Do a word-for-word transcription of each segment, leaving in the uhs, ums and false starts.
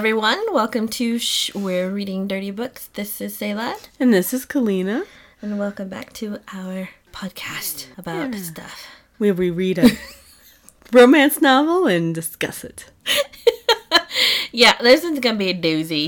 everyone. Welcome to Shh, We're Reading Dirty Books. This is Ceylad. And this is Kalina. And welcome back to our podcast about yeah. stuff. Where we read a romance novel and discuss it. Yeah, this is going to be a doozy.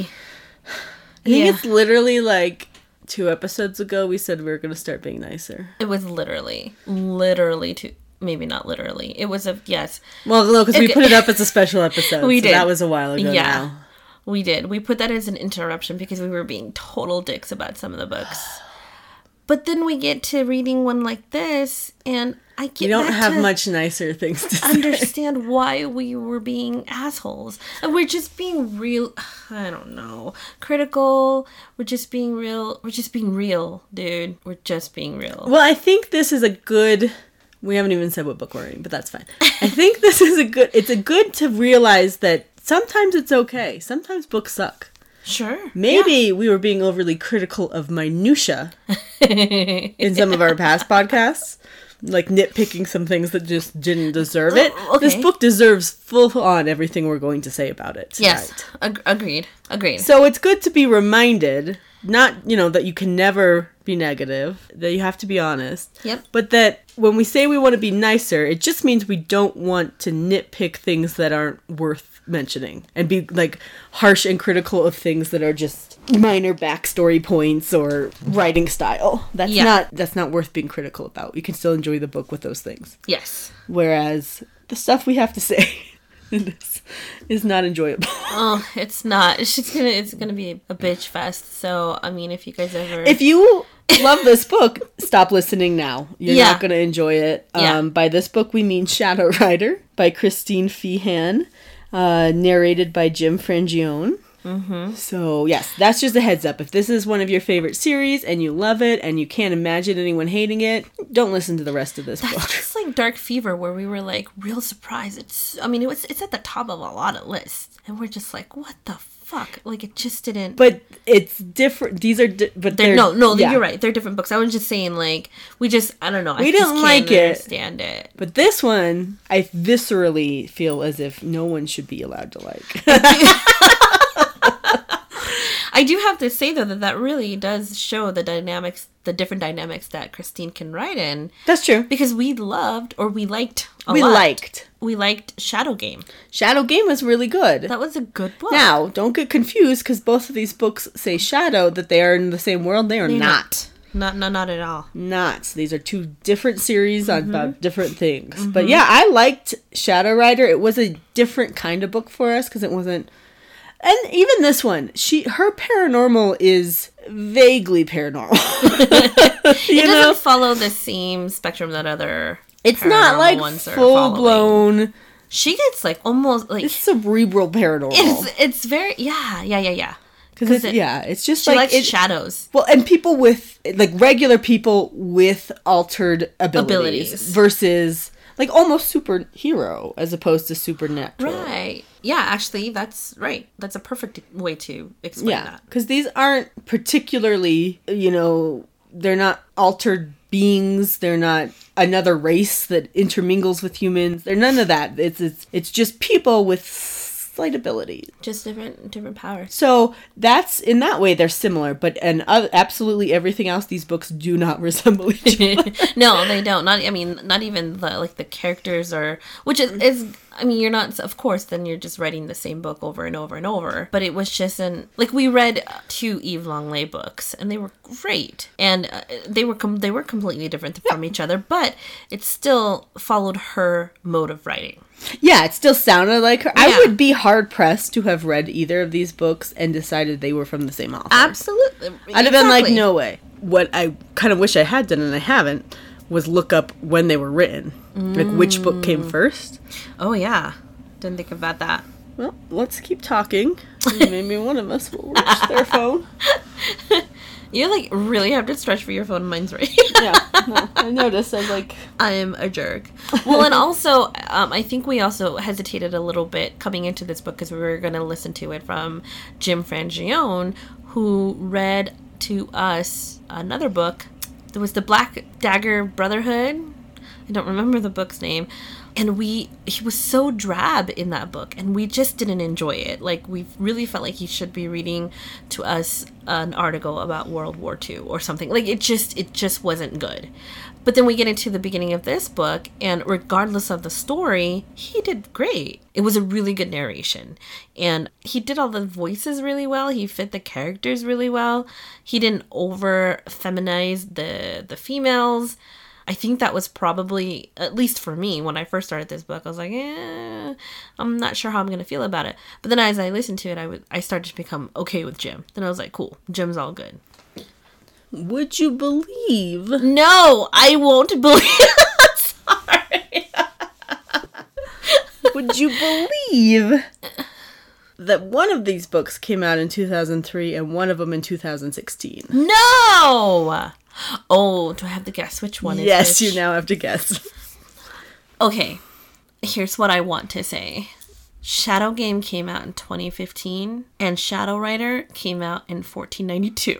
I think yeah. it's literally like two episodes ago we said we were going to start being nicer. It was literally, literally two. Maybe not literally. It was a, yes. Well, no, because we put it up as a special episode. we so did. That was a while ago yeah, now. We did. We put that as an interruption because we were being total dicks about some of the books. But then we get to reading one like this, and I get You don't back have to much nicer things to say. understand why we were being assholes. And we're just being real, I don't know, critical. We're just being real. We're just being real, dude. We're just being real. Well, I think this is a good... We haven't even said what book we're reading, but that's fine. I think this is a good... It's a good to realize that sometimes it's okay. Sometimes books suck. Sure. Maybe yeah. we were being overly critical of minutia in some of our past podcasts. Like nitpicking some things that just didn't deserve it. Oh, okay. This book deserves full on everything we're going to say about it tonight. Yes. Ag- agreed. Agreed. So it's good to be reminded, not, you know, that you can never be negative, that you have to be honest. Yep. But that when we say we want to be nicer, it just means we don't want to nitpick things that aren't worth mentioning and be like harsh and critical of things that are just minor backstory points or writing style. That's yeah. not that's not worth being critical about. You can still enjoy the book with those things. Yes. Whereas the stuff we have to say in this is not enjoyable. Oh, it's not. It's just gonna. It's gonna be a bitch fest. So I mean, if you guys ever, if you love this book, stop listening now. You're yeah. not gonna enjoy it. Yeah. Um, by this book, we mean Shadow Rider by Christine Feehan, uh, narrated by Jim Frangione. Mm-hmm. So yes, that's just a heads up. If this is one of your favorite series and you love it and you can't imagine anyone hating it, don't listen to the rest of this That's book. just like Dark Fever, where we were like real surprised. It's, I mean, it was, it's at the top of a lot of lists, and we're just like, what the fuck? Like, it just didn't. But it's different. These are, di- but they're, they're no, no, yeah. you're right. They're different books. I was just saying, like, we just, I don't know. We I didn't just can't like it. understand it. But this one, I viscerally feel as if no one should be allowed to like. I do have to say, though, that that really does show the dynamics, the different dynamics that Christine can write in. That's true. Because we loved, or we liked a we lot. liked. We liked Shadow Game. Shadow Game was really good. That was a good book. Now, don't get confused, because both of these books say Shadow, that they are in the same world. They are They're not. Not, not, not at all. Not. These are two different series Mm-hmm. about different things. Mm-hmm. But yeah, I liked Shadow Rider. It was a different kind of book for us, because it wasn't... And even this one, she her paranormal is vaguely paranormal. it know? doesn't follow the same spectrum that other It's not like full blown. She gets like almost like It's cerebral paranormal. It's it's very yeah yeah yeah yeah. Because it, yeah, it's just she like likes it, shadows. Well, and people with like regular people with altered abilities, abilities. versus like almost superhero as opposed to supernatural. Right. Yeah, actually, that's right. That's a perfect way to explain yeah, that. Because these aren't particularly, you know, they're not altered beings. They're not another race that intermingles with humans. They're none of that. It's it's it's just people with slight abilities. Just different different powers. So that's, in that way, they're similar. But and uh, absolutely everything else, these books do not resemble each other. No, they don't. Not I mean, not even the like the characters are, which is, is I mean, you're not, of course, then you're just writing the same book over and over and over. But it was just an, like, we read two Eve Longley books, and they were great. And uh, they were com- they were completely different from each other, but it still followed her mode of writing. Yeah, it still sounded like her. Yeah. I would be hard-pressed to have read either of these books and decided they were from the same author. Absolutely. I'd have been like, no way. What I kind of wish I had done, and I haven't, was look up when they were written. Mm. Like, which book came first. Oh, yeah. Didn't think about that. Well, let's keep talking. Maybe one of us will reach their phone. You like really have to stretch for your phone. Mine's right. Yeah, no, I noticed. I like. I'm a jerk. Well, and also, um, I think we also hesitated a little bit coming into this book because we were going to listen to it from Jim Frangione, who read to us another book. There was the Black Dagger Brotherhood. I don't remember the book's name. And we, he was so drab in that book, and we just didn't enjoy it. Like, we really felt like he should be reading to us an article about World War Two or something. Like, it just, it just wasn't good. But then we get into the beginning of this book, and regardless of the story, he did great. It was a really good narration. And he did all the voices really well. He fit the characters really well. He didn't over feminize the the females. I think that was probably, at least for me, when I first started this book, I was like, eh, I'm not sure how I'm going to feel about it. But then as I listened to it, I would I started to become okay with Jim. Then I was like, cool, Jim's all good. Would you believe? No, I won't believe. Sorry. Would you believe that one of these books came out in two thousand three and one of them in two thousand sixteen? No! Oh, do I have to guess which one is Yes, which? you now have to guess. Okay, here's what I want to say. Shadow Game came out in twenty fifteen, and Shadow Rider came out in fourteen ninety-two.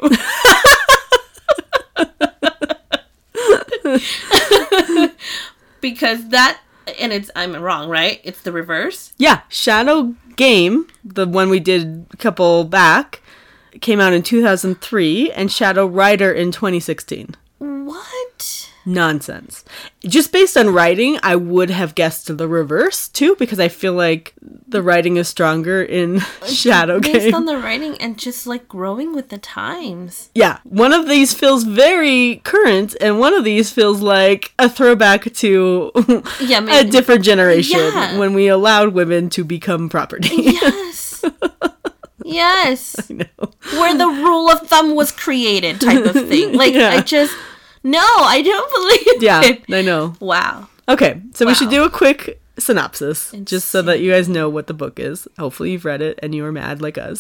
Because that, and it's, I'm wrong, right? It's the reverse? Yeah, Shadow Game, the one we did a couple back, came out in two thousand three, and Shadow Rider in twenty sixteen. What? Nonsense. Just based on writing, I would have guessed the reverse, too, because I feel like the writing is stronger in Shadow Based Game. on the writing and just, like, growing with the times. Yeah, one of these feels very current, and one of these feels like a throwback to Yeah, a maybe. different generation Yeah. when we allowed women to become property. Yes. Yes. I know. Where the rule of thumb was created type of thing. Like, Yeah. I just... No, I don't believe Yeah, it. I know. Wow. Okay, so we should Wow. do a quick synopsis, just so that Insane. you guys know what the book is. Hopefully you've read it and you are mad like us.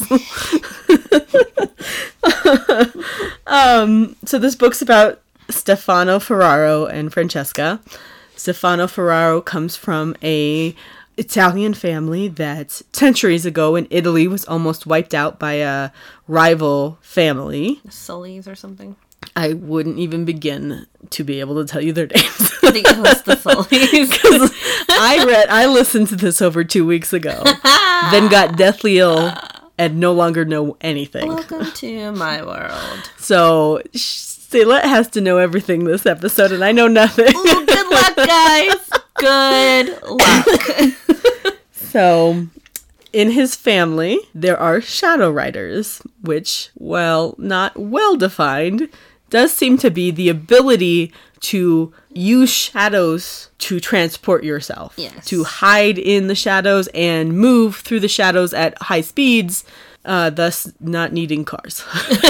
um, so this book's about Stefano Ferraro and Francesca. Stefano Ferraro comes from a Italian family that centuries ago in Italy was almost wiped out by a rival family. Sullys or something. I wouldn't even begin to be able to tell you their names. I think it was the Sullys. I read, I listened to this over two weeks ago, then got deathly ill and no longer know anything. Welcome to my world. So, Sela has to know everything this episode, and I know nothing. Ooh, good luck, guys. Good luck. So, in his family, there are shadow riders, which, while not well defined, does seem to be the ability to use shadows to transport yourself. Yes. To hide in the shadows and move through the shadows at high speeds, uh, thus not needing cars.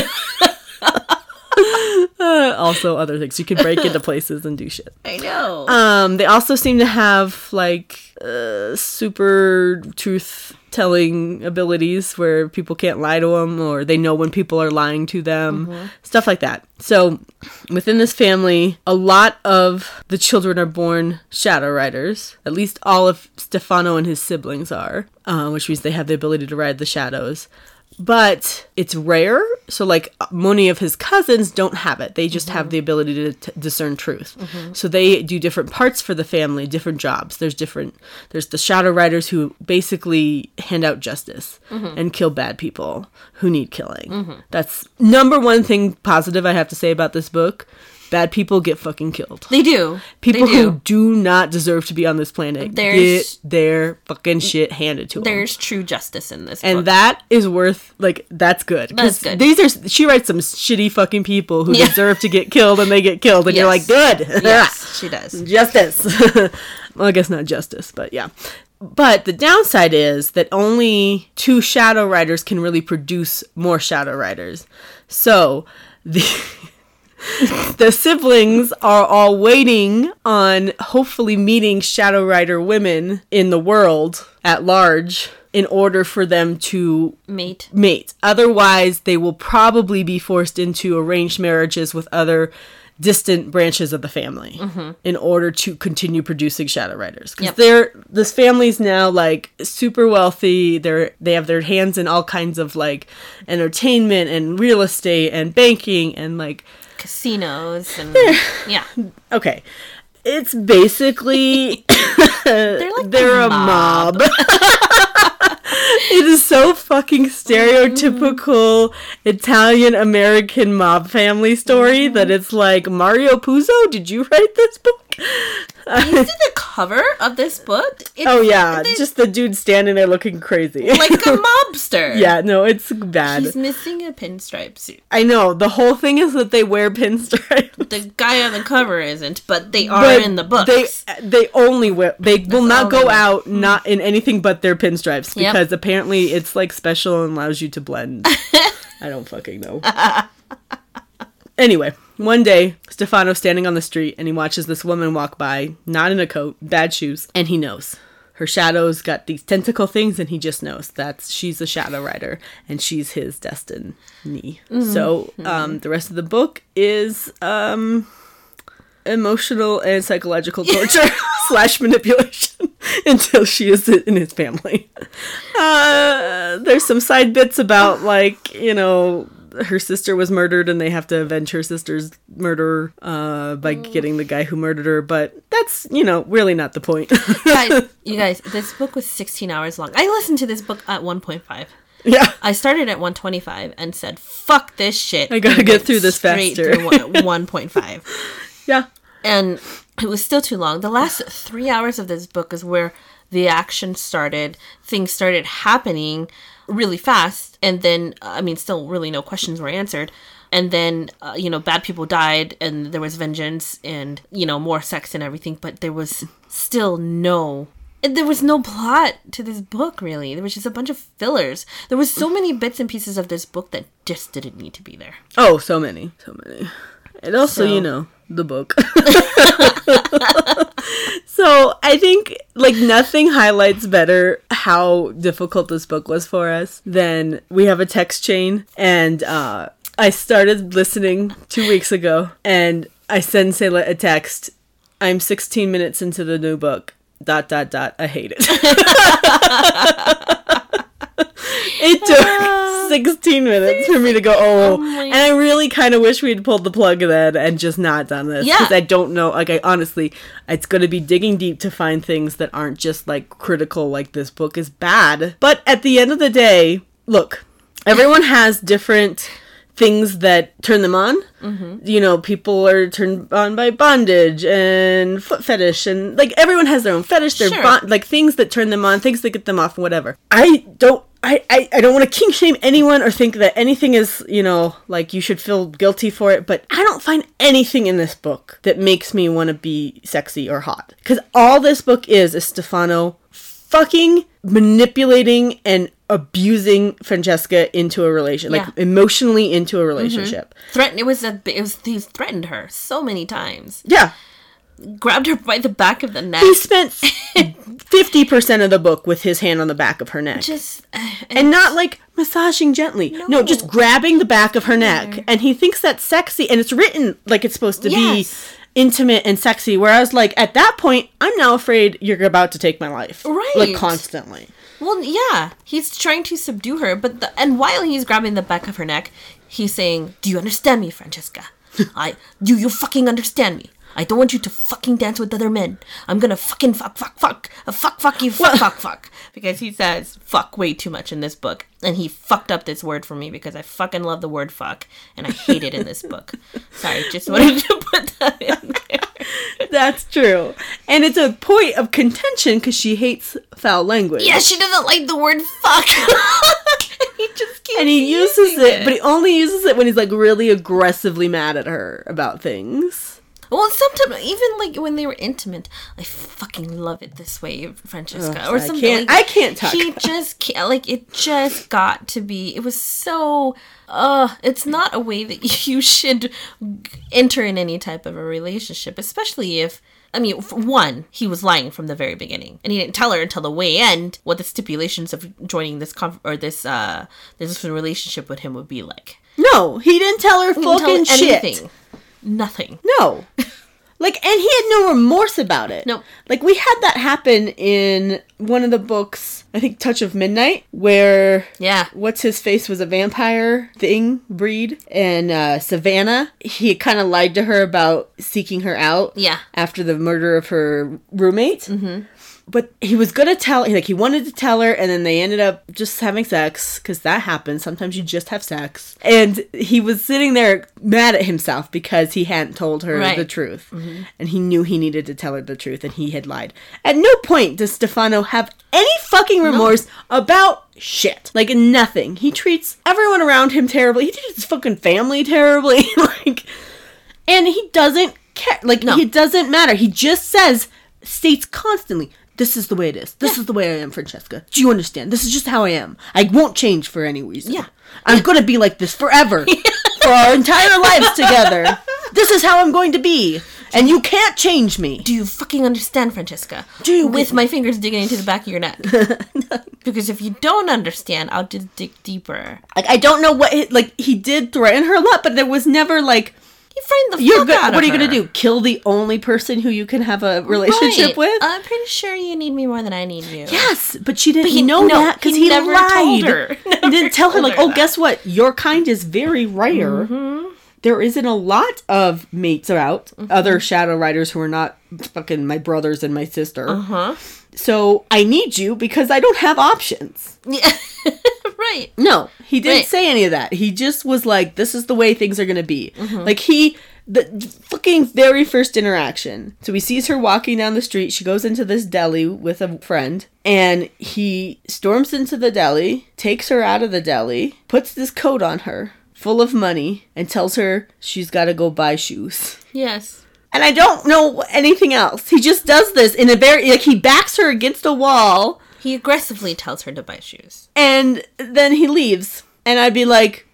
uh, also other things. You can break into places and do shit. I know. Um, they also seem to have, like, uh, super truth-telling abilities where people can't lie to them, or they know when people are lying to them, mm-hmm. stuff like that. So, within this family, a lot of the children are born Shadow Riders. At least all of Stefano and his siblings are, uh, which means they have the ability to ride the shadows. But it's rare, so like many of his cousins don't have it. They just mm-hmm. have the ability to t- discern truth. Mm-hmm. So they do different parts for the family, different jobs. There's different, there's the Shadow Riders who basically hand out justice mm-hmm. and kill bad people who need killing. Mm-hmm. That's number one thing positive I have to say about this book. Bad people get fucking killed. They do. People they do. who do not deserve to be on this planet There's, get their fucking shit handed to them. There's true justice in this and book. that is worth, like, that's good. That's good. These are, she writes some shitty fucking people who Yeah. deserve to get killed and they get killed. And Yes. you're like, good. Yes, she does. Justice. Well, I guess not justice, but yeah. But the downside is that only two Shadow Riders can really produce more Shadow Riders. So, the... the siblings are all waiting on hopefully meeting Shadow Rider women in the world at large in order for them to mate. mate. Otherwise, they will probably be forced into arranged marriages with other distant branches of the family mm-hmm. in order to continue producing Shadow Riders. Because yep. they're this family's now like super wealthy. They're they have their hands in all kinds of like entertainment and real estate and banking and like casinos and yeah. Okay. It's basically They're like they're a a mob. mob. It is so fucking stereotypical Italian American mob family story mm-hmm. that it's like, Mario Puzo, did you write this book? You see the cover of this book? It's, oh yeah, it's, just the dude standing there looking crazy. Like a mobster. Yeah, no, it's bad. He's missing a pinstripe suit. I know, the whole thing is that they wear pinstripes. The guy on the cover isn't, but they are but in the books. They they only wear, they will not go out mm. not in anything but their pinstripes because yep. apparently it's like special and allows you to blend. I don't fucking know. Anyway, one day, Stefano's standing on the street and he watches this woman walk by, not in a coat, bad shoes, and he knows. Her shadow's got these tentacle things and he just knows that she's a shadow rider and she's his destiny. Mm-hmm. So, um, the rest of the book is um, emotional and psychological torture slash manipulation until she is in his family. Uh, there's some side bits about, like, you know, her sister was murdered and they have to avenge her sister's murder uh, by getting the guy who murdered her. But that's, you know, really not the point. Guys, you guys, this book was sixteen hours long. I listened to this book at one point five. Yeah. I started at one twenty-five and said, fuck this shit. I gotta get through this faster. Through one point five. Yeah. And it was still too long. The last three hours of this book is where the action started. Things started happening really fast, and then I mean still really no questions were answered, and then uh, you know bad people died and there was vengeance and you know more sex and everything, but there was still no there was no plot to this book. Really, there was just a bunch of fillers. There was so many bits and pieces of this book that just didn't need to be there. Oh, so many so many and also so, you know the book. So I think like nothing highlights better how difficult this book was for us than we have a text chain, and uh, I started listening two weeks ago and I send Sayla a text. I'm sixteen minutes into the new book. Dot dot dot. I hate it. It took sixteen minutes for me to go, oh, oh and I really kind of wish we'd pulled the plug then and just not done this. Because yeah. I don't know, like, I honestly, it's going to be digging deep to find things that aren't just, like, critical, like, this book is bad. But at the end of the day, look, everyone has different things that turn them on. Mm-hmm. You know, people are turned on by bondage and foot fetish, and like everyone has their own fetish, their sure. bon- like things that turn them on, things that get them off, and whatever. I don't, I, I, I don't want to kink shame anyone or think that anything is, you know, like you should feel guilty for it, but I don't find anything in this book that makes me want to be sexy or hot. Because all this book is is Stefano fucking manipulating and abusing Francesca into a relationship, yeah. like emotionally into a relationship. Mm-hmm. Threatened. It was a. It was. He threatened her so many times. Yeah. Grabbed her by the back of the neck. He spent fifty percent of the book with his hand on the back of her neck. Just uh, and not like massaging gently. No. no, just grabbing the back of her neck. Mm. And he thinks that's sexy, and it's written like it's supposed to yes. be intimate and sexy, whereas like at that point I'm now afraid you're about to take my life, right? Like constantly. Well, yeah, he's trying to subdue her, but the, and while he's grabbing the back of her neck, he's saying, "Do you understand me, Francesca? I do you fucking understand me? I don't want you to fucking dance with other men. I'm gonna fucking fuck, fuck, fuck, uh, fuck, fuck you, fuck, fuck, fuck." Because he says fuck way too much in this book, and he fucked up this word for me because I fucking love the word fuck, and I hate it in this book. Sorry, just wanted to put that in there. That's true. And it's a point of contention because she hates foul language. Yeah, she doesn't like the word fuck. And he just keeps And he uses it, it, but he only uses it when he's like really aggressively mad at her about things. Well, sometimes, even like when they were intimate, I fucking love it this way, Francesca. Oh, or something. I can't, like, I can't talk He about just can't, like, it just got to be, it was so, uh, it's not a way that you should enter in any type of a relationship, especially if, I mean, for one, he was lying from the very beginning, and he didn't tell her until the way end what the stipulations of joining this conf- or this, uh, this relationship with him would be like. No, he didn't tell her fucking shit. Anything. Nothing. No. Like, and he had no remorse about it. Nope. Like, we had that happen in one of the books, I think Touch of Midnight, where... Yeah. What's-his-face was a vampire thing, breed. And uh, Savannah, he kind of lied to her about seeking her out. Yeah. After the murder of her roommate. Mm-hmm. But he was gonna tell, like, he wanted to tell her, and then they ended up just having sex, because that happens. Sometimes you just have sex. And he was sitting there mad at himself because he hadn't told her right. the truth. Mm-hmm. And he knew he needed to tell her the truth, and he had lied. At no point does Stefano have any fucking remorse no. about shit. Like, nothing. He treats everyone around him terribly. He treats his fucking family terribly. like, and he doesn't care. Like, no. it doesn't matter. He just says, states constantly, this is the way it is. This yeah. is the way I am, Francesca. Do you understand? This is just how I am. I won't change for any reason. Yeah. I'm yeah. going to be like this forever. For our entire lives together. This is how I'm going to be. And you can't change me. Do you fucking understand, Francesca? Do you? With my fingers digging into the back of your neck. Because if you don't understand, I'll just dig deeper. Like, I don't know what... It, like, he did threaten her a lot, but there was never, like... You frightened the You're fuck go- out of What are you her. going to do? Kill the only person who you can have a relationship right. with? I'm pretty sure you need me more than I need you. Yes, but she didn't but he, know no, that because he, he never lied. Told her. He didn't tell her, like, her oh, that. guess what? Your kind is very rare. Mm-hmm. There isn't a lot of mates out, mm-hmm. other shadow riders who are not fucking my brothers and my sister. Uh-huh. So I need you because I don't have options. Yeah. Right. No, he didn't right. say any of that. He just was like, this is the way things are going to be. Mm-hmm. Like, he... The fucking very first interaction. So he sees her walking down the street. She goes into this deli with a friend. And he storms into the deli, takes her out of the deli, puts this coat on her, full of money, and tells her she's got to go buy shoes. Yes. And I don't know anything else. He just does this in a very... Like, he backs her against a wall. He aggressively tells her to buy shoes. And then he leaves. And I'd be like...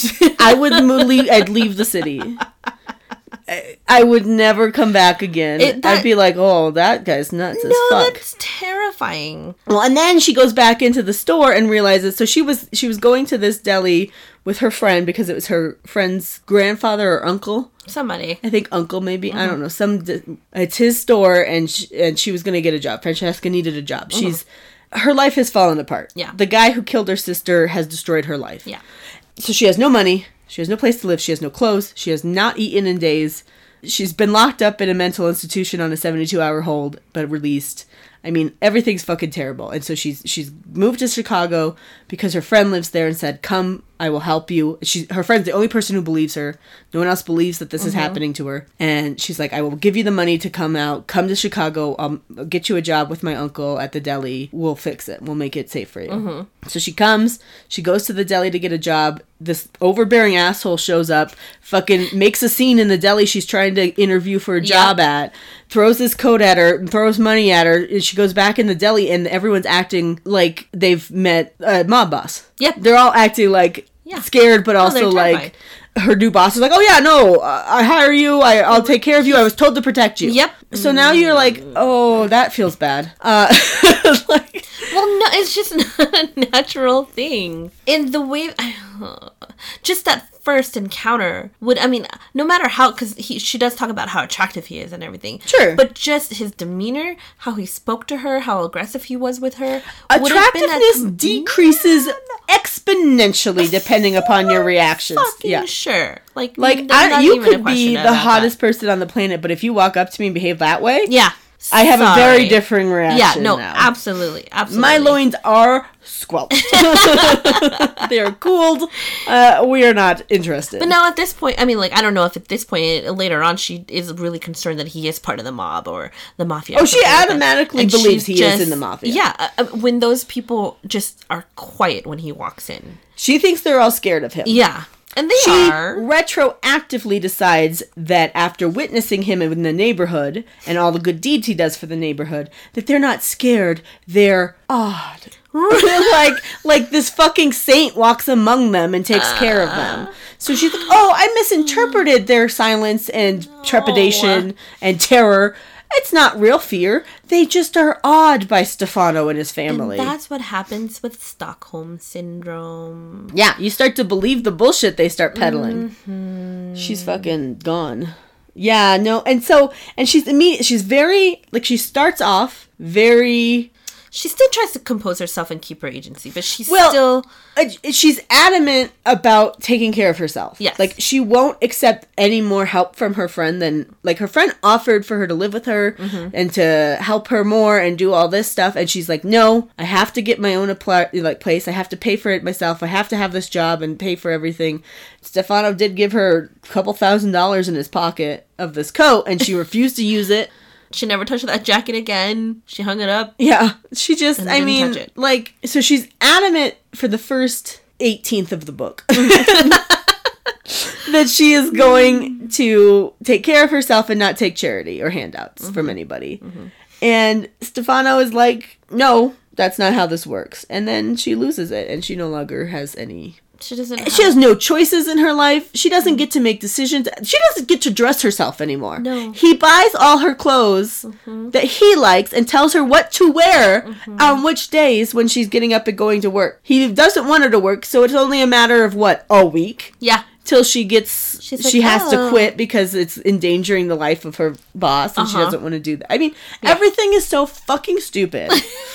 I would leave, I'd leave the city. I would never come back again. It, that, I'd be like, oh, that guy's nuts no, as fuck. No, that's terrifying. Well, and then she goes back into the store and realizes, so she was she was going to this deli with her friend because it was her friend's grandfather or uncle. Somebody. I think uncle, maybe. Mm-hmm. I don't know. Some It's his store, and she, and she was going to get a job. Francesca needed a job. Mm-hmm. She's Her life has fallen apart. Yeah. The guy who killed her sister has destroyed her life. Yeah. So she has no money. She has no place to live. She has no clothes. She has not eaten in days. She's been locked up in a mental institution on a seventy-two hour hold, but released. I mean, everything's fucking terrible. And so she's she's moved to Chicago because her friend lives there and said, come, I will help you. She, her friend's the only person who believes her. No one else believes that this mm-hmm. is happening to her. And she's like, I will give you the money to come out. Come to Chicago. I'll get you a job with my uncle at the deli. We'll fix it. We'll make it safe for you. Mm-hmm. So she comes. She goes to the deli to get a job. This overbearing asshole shows up, fucking makes a scene in the deli she's trying to interview for a job yep. at, throws his coat at her, throws money at her, and she goes back in the deli, and everyone's acting like they've met a mob boss. Yep. They're all acting like yeah. scared, but also oh, like her new boss is like, oh yeah, no, uh, I hire you, I, I'll take care of you, I was told to protect you. Yep. So now you're like, oh, that feels bad. Uh, like, well, no, it's just not a natural thing. In the way, just that first encounter would, I mean, no matter how, because he she does talk about how attractive he is and everything. Sure. But just his demeanor, how he spoke to her, how aggressive he was with her. Attractiveness decreases exponentially depending upon your reactions. Fucking yeah. sure. Like, like I, you could be the hottest that. person on the planet, but if you walk up to me and behave that way, yeah. I have Sorry. a very different reaction. Yeah, no, now. absolutely, absolutely. My loins are squelched. They are cooled. Uh, we are not interested. But now at this point, I mean, like, I don't know if at this point, later on, she is really concerned that he is part of the mob or the mafia. Oh, she automatically like believes he just, is in the mafia. Yeah, uh, when those people just are quiet when he walks in. She thinks they're all scared of him. Yeah. And they she are. retroactively decides that after witnessing him in the neighborhood and all the good deeds he does for the neighborhood, that they're not scared, they're awed. like like this fucking saint walks among them and takes uh, care of them. So she's like, oh, I misinterpreted their silence and trepidation oh. and terror. It's not real fear. They just are awed by Stefano and his family. And that's what happens with Stockholm Syndrome. Yeah, you start to believe the bullshit they start peddling. Mm-hmm. She's fucking gone. Yeah, no. And so, and she's immediate, she's very, like, she starts off very... She still tries to compose herself and keep her agency, but she's well, still... Uh, she's adamant about taking care of herself. Yes. Like, she won't accept any more help from her friend than... Like, her friend offered for her to live with her mm-hmm. and to help her more and do all this stuff. And she's like, no, I have to get my own apl- like place. I have to pay for it myself. I have to have this job and pay for everything. Stefano did give her a couple thousand dollars in his pocket of this coat, and she refused to use it. She never touched that jacket again. She hung it up. Yeah. She just, I mean, like, so she's adamant for the first eighteenth of the book that she is going to take care of herself and not take charity or handouts mm-hmm. from anybody. Mm-hmm. And Stefano is like, no, that's not how this works. And then she loses it and she no longer has any... She doesn't. Have... She has no choices in her life. She doesn't get to make decisions. She doesn't get to dress herself anymore. No. He buys all her clothes mm-hmm. that he likes and tells her what to wear mm-hmm. on which days when she's getting up and going to work. He doesn't want her to work, so it's only a matter of what, a week? Yeah. Till she gets, she's she like, has oh. to quit because it's endangering the life of her boss, and uh-huh. she doesn't want to do that. I mean, yeah. everything is so fucking stupid.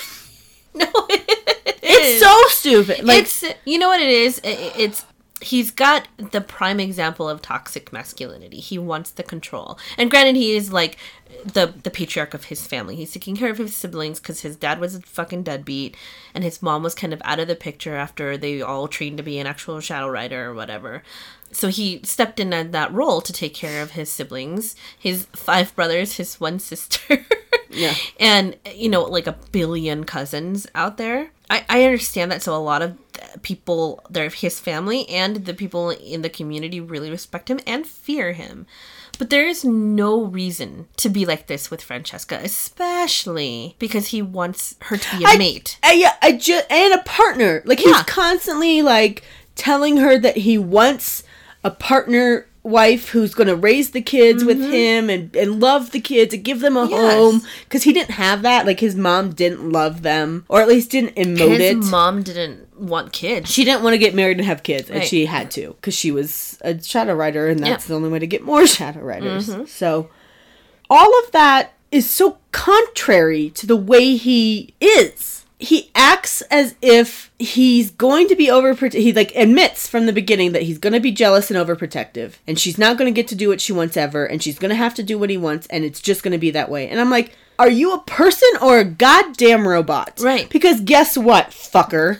No, it it's is. so stupid. Like, it's, you know what it is? It, it's he's got the prime example of toxic masculinity. He wants the control, and granted, he is like the the patriarch of his family. He's taking care of his siblings because his dad was a fucking deadbeat, and his mom was kind of out of the picture after they all trained to be an actual shadow rider or whatever. So he stepped in at that role to take care of his siblings, his five brothers, his one sister. Yeah. And, you know, like a billion cousins out there. I, I understand that. So a lot of people, they're his family and the people in the community really respect him and fear him. But there is no reason to be like this with Francesca, especially because he wants her to be a I, mate. I, yeah, I just, and a partner. Like, yeah. he's constantly, like, telling her that he wants a partner wife who's going to raise the kids mm-hmm. with him and, and love the kids and give them a yes. home. Because he didn't have that. Like, his mom didn't love them. Or at least didn't emote it. His mom didn't want kids. She didn't want to get married and have kids. And right. she had to. Because she was a shadow rider. And that's yeah. the only way to get more shadow riders. Mm-hmm. So, all of that is so contrary to the way he is. He acts as if he's going to be overprotective. He, like, admits from the beginning that he's going to be jealous and overprotective. And she's not going to get to do what she wants ever. And she's going to have to do what he wants. And it's just going to be that way. And I'm like, are you a person or a goddamn robot? Right. Because guess what, fucker?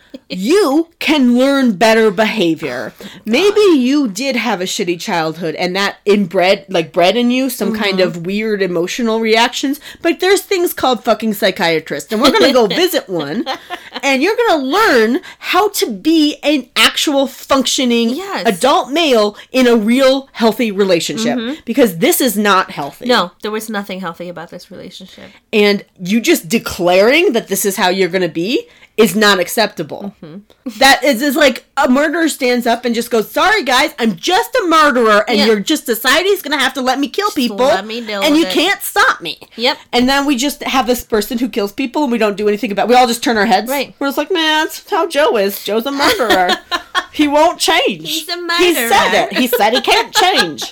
You can learn better behavior. Oh, maybe you did have a shitty childhood and that inbred, like, bred in you some mm-hmm. kind of weird emotional reactions. But there's things called fucking psychiatrists. And we're going to go visit one. And you're going to learn how to be an actual functioning yes. adult male in a real healthy relationship. Mm-hmm. Because this is not healthy. No, there was nothing healthy about this relationship. And you just declaring that this is how you're going to be is not acceptable. Mm-hmm. That is, is like a murderer stands up and just goes, sorry guys, I'm just a murderer and yeah. you're just society's gonna have to let me kill just people let me deal and with you it. Can't stop me. Yep. And then we just have this person who kills people and we don't do anything about it. We all just turn our heads. Right. We're just like, man, that's how Joe is. Joe's a murderer. He won't change. He's a murderer. He said it. He said he can't change.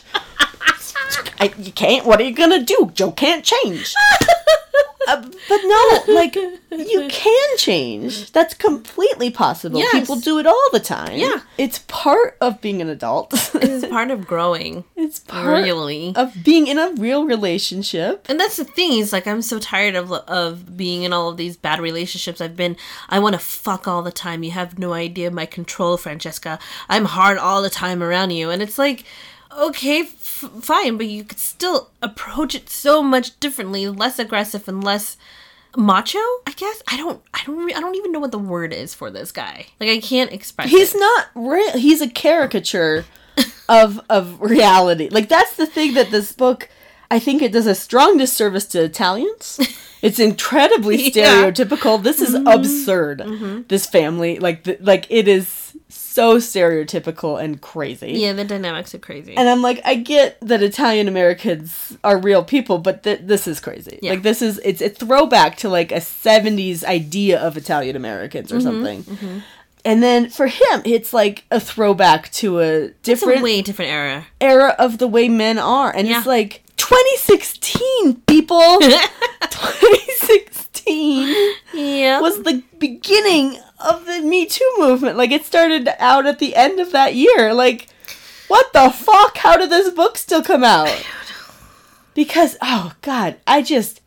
I, you can't. What are you gonna do? Joe can't change. Uh, but no, like, you can change. That's completely possible. Yes. People do it all the time. Yeah. It's part of being an adult. It's part of growing. It's part really. of being in a real relationship. And that's the thing, is like, I'm so tired of of being in all of these bad relationships I've been. I want to fuck all the time. You have no idea my control, Francesca. I'm hard all the time around you. And it's like, okay, f- fine, but you could still approach it so much differently, less aggressive and less macho, I guess. I don't, I don't, re- I don't even know what the word is for this guy. Like, I can't express. He's it. not real. He's a caricature of of reality. Like, that's the thing that this book, I think it does a strong disservice to Italians. It's incredibly stereotypical. Yeah. This is mm-hmm. absurd. Mm-hmm. This family, like, the, like it is. So stereotypical and crazy. Yeah, the dynamics are crazy. And I'm like, I get that Italian Americans are real people, but th- this is crazy. Yeah. Like, this is, it's a throwback to like a seventies idea of Italian Americans or mm-hmm, something. Mm-hmm. And then for him, it's like a throwback to a different, it's a way different era. era of the way men are. And Yeah. it's like, twenty sixteen, people! twenty sixteen Yeah. was the beginning of the Me Too movement. Like, it started out at the end of that year. Like, what the fuck? How did this book still come out? I don't know. Because, oh, God, I just...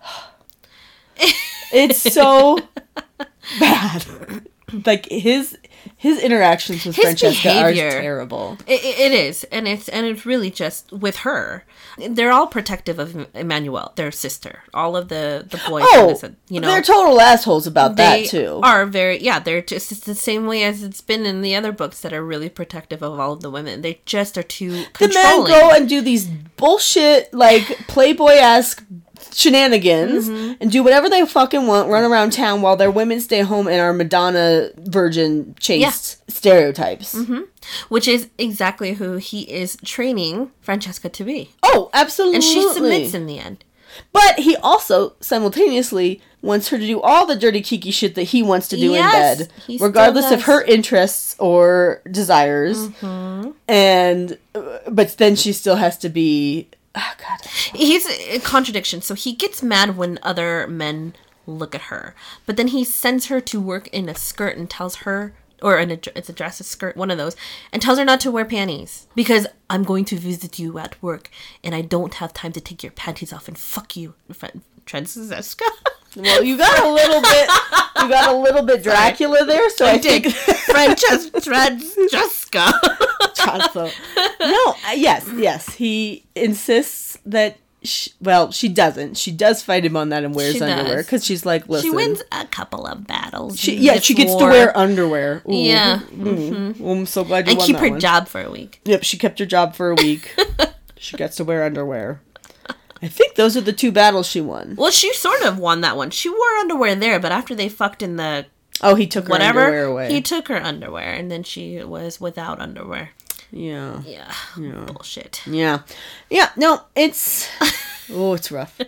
It's so bad. Like, his his interactions with His Francesca behavior. are terrible. It, it is, and it's and it's really just with her. They're all protective of Emmanuel, their sister. All of the the boys, Oh, said, you know, they're total assholes about they that, too. are very yeah. They're just it's the same way as it's been in the other books that are really protective of all of the women. They just are too The men controlling. go and do these bullshit, like, Playboy-esque shenanigans Mm-hmm. and do whatever they fucking want, run around town while their women stay home and are Madonna virgin chaste stereotypes. Mm-hmm. Which is exactly who he is training Francesca to be. Oh, absolutely. And she submits in the end. But he also simultaneously wants her to do all the dirty kiki shit that he wants to do Yes, in bed, he still regardless of does. her interests or desires. Mm-hmm. And uh, but then she still has to be. Oh God. He's a contradiction. So he gets mad when other men look at her, but then he sends her to work in a skirt and tells her, or in a, dr- it's a dress, a skirt, one of those, and tells her not to wear panties because I'm going to visit you at work and I don't have time to take your panties off and fuck you, Fran- Francesca. Well, you got a little bit. You got a little bit Dracula there, so I, I did. think. Frances- Francesca. Chazo. No, uh, yes, yes. He insists that. She, well, she doesn't. She does fight him on that and wears She underwear does. because she's like, listen. She wins a couple of battles. She, in yeah, this she gets war. to wear underwear. Ooh. Yeah. Mm. Well, I'm so glad you And won keep that her one. job for a week. Yep, she kept her job for a week. She gets to wear underwear. I think those are the two battles she won. Well, she sort of won that one. She wore underwear there, but after they fucked in the Oh, he took her whatever, underwear away. he took her underwear, and then she was without underwear. yeah. Yeah, Yeah. bullshit. Yeah. Yeah, no, it's... Oh, it's rough.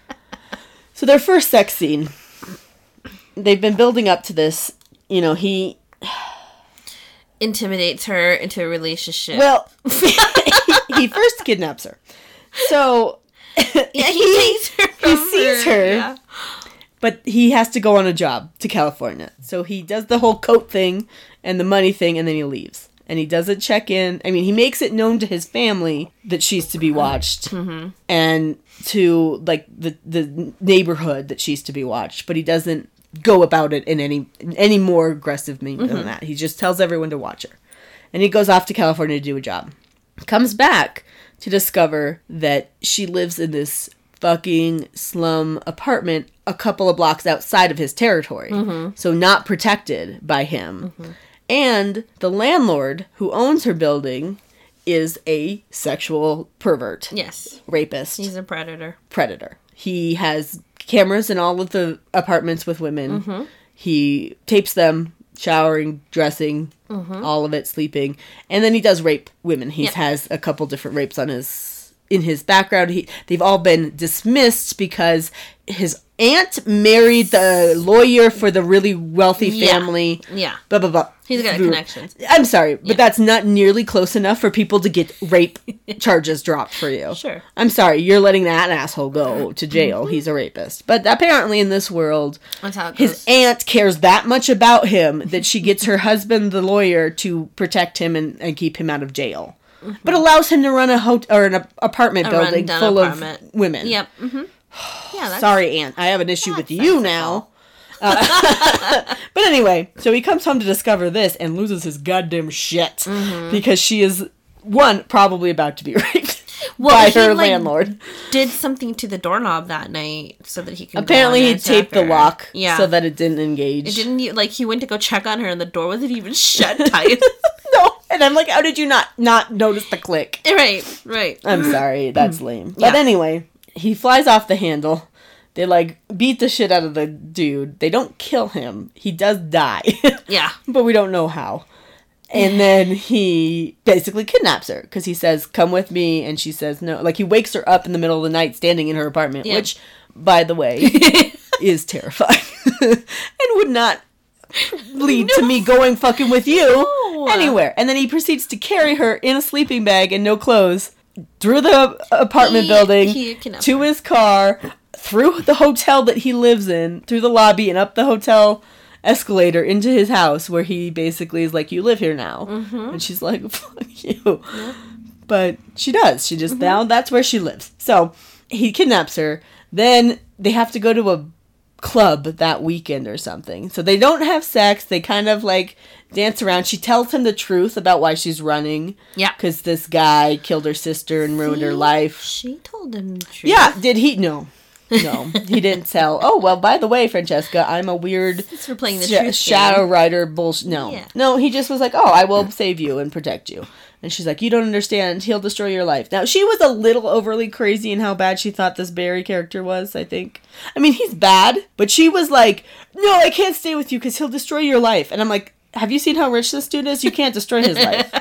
So their first sex scene, they've been building up to this. You know, he... Intimidates her into a relationship. Well, he first kidnaps her. So... yeah, he, takes her. He from sees her. Yeah. But he has to go on a job to California. So he does the whole coat thing and the money thing, and then he leaves. And he doesn't check in. I mean, he makes it known to his family that she's to be watched. Mm-hmm. And to, like, the, the neighborhood that she's to be watched. But he doesn't go about it in any in any more aggressive means mm-hmm. than that. He just tells everyone to watch her. And he goes off to California to do a job. Comes back to discover that she lives in this fucking slum apartment a couple of blocks outside of his territory. Mm-hmm. So not protected by him. Mm-hmm. And the landlord who owns her building is a sexual pervert. Yes. Rapist. He's a predator. Predator. He has cameras in all of the apartments with women. Mm-hmm. He tapes them showering, dressing, mm-hmm. all of it, sleeping. And then he does rape women. He yep. has a couple different rapes on his in his background. He they've all been dismissed because his aunt married the lawyer for the really wealthy yeah. family. Yeah. Blah, blah, blah. He's got connections. I'm sorry, but yeah. that's not nearly close enough for people to get rape charges dropped for you. Sure. I'm sorry, you're letting that asshole go to jail. He's a rapist. But apparently in this world, that's how it goes. His aunt cares that much about him that she gets her husband, the lawyer, to protect him and, and keep him out of jail. Mm-hmm. But allows him to run a hotel or an apartment a building full apartment. of women. Yep. Mm-hmm. Yeah, that's... Sorry, Aunt. I have an issue with you now. Uh, but anyway, so he comes home to discover this and loses his goddamn shit mm-hmm. because she is, one, probably about to be raped well, by her like, landlord. Did something to the doorknob that night so that he can. Apparently, go he taped the lock yeah. so that it didn't engage. It didn't like he went to go check on her and the door wasn't even shut tight. No, and I'm like, how did you not not notice the click? Right, right. I'm sorry, that's lame. But yeah. anyway, he flies off the handle. They, like, beat the shit out of the dude. They don't kill him. He does die. Yeah. But we don't know how. And then he basically kidnaps her. Because he says, come with me. And she says no. Like, he wakes her up in the middle of the night standing in her apartment. Yeah. Which, by the way, is terrifying. And would not lead no. to me going fucking with you no. anywhere. And then he proceeds to carry her in a sleeping bag and no clothes through the apartment he, building he to his car, through the hotel that he lives in, through the lobby and up the hotel escalator into his house, where he basically is like, you live here now. Mm-hmm. And she's like, fuck you. Yep. But she does. She just, mm-hmm. now that's where she lives. So he kidnaps her. Then they have to go to a club that weekend or something. So they don't have sex. They kind of like dance around. She tells him the truth about why she's running. Yeah. Because this guy killed her sister and ruined See? her life. She told him the truth. Yeah. Did he? No. No. He didn't tell. Oh, well, by the way, Francesca, I'm a weird Since we're playing the sh- truth shadow game. rider bullshit. No. Yeah. No, he just was like, oh, I will save you and protect you. And she's like, you don't understand. He'll destroy your life. Now, she was a little overly crazy in how bad she thought this Barry character was, I think. I mean, he's bad, but she was like, no, I can't stay with you because he'll destroy your life. And I'm like, have you seen how rich this dude is? You can't destroy his life.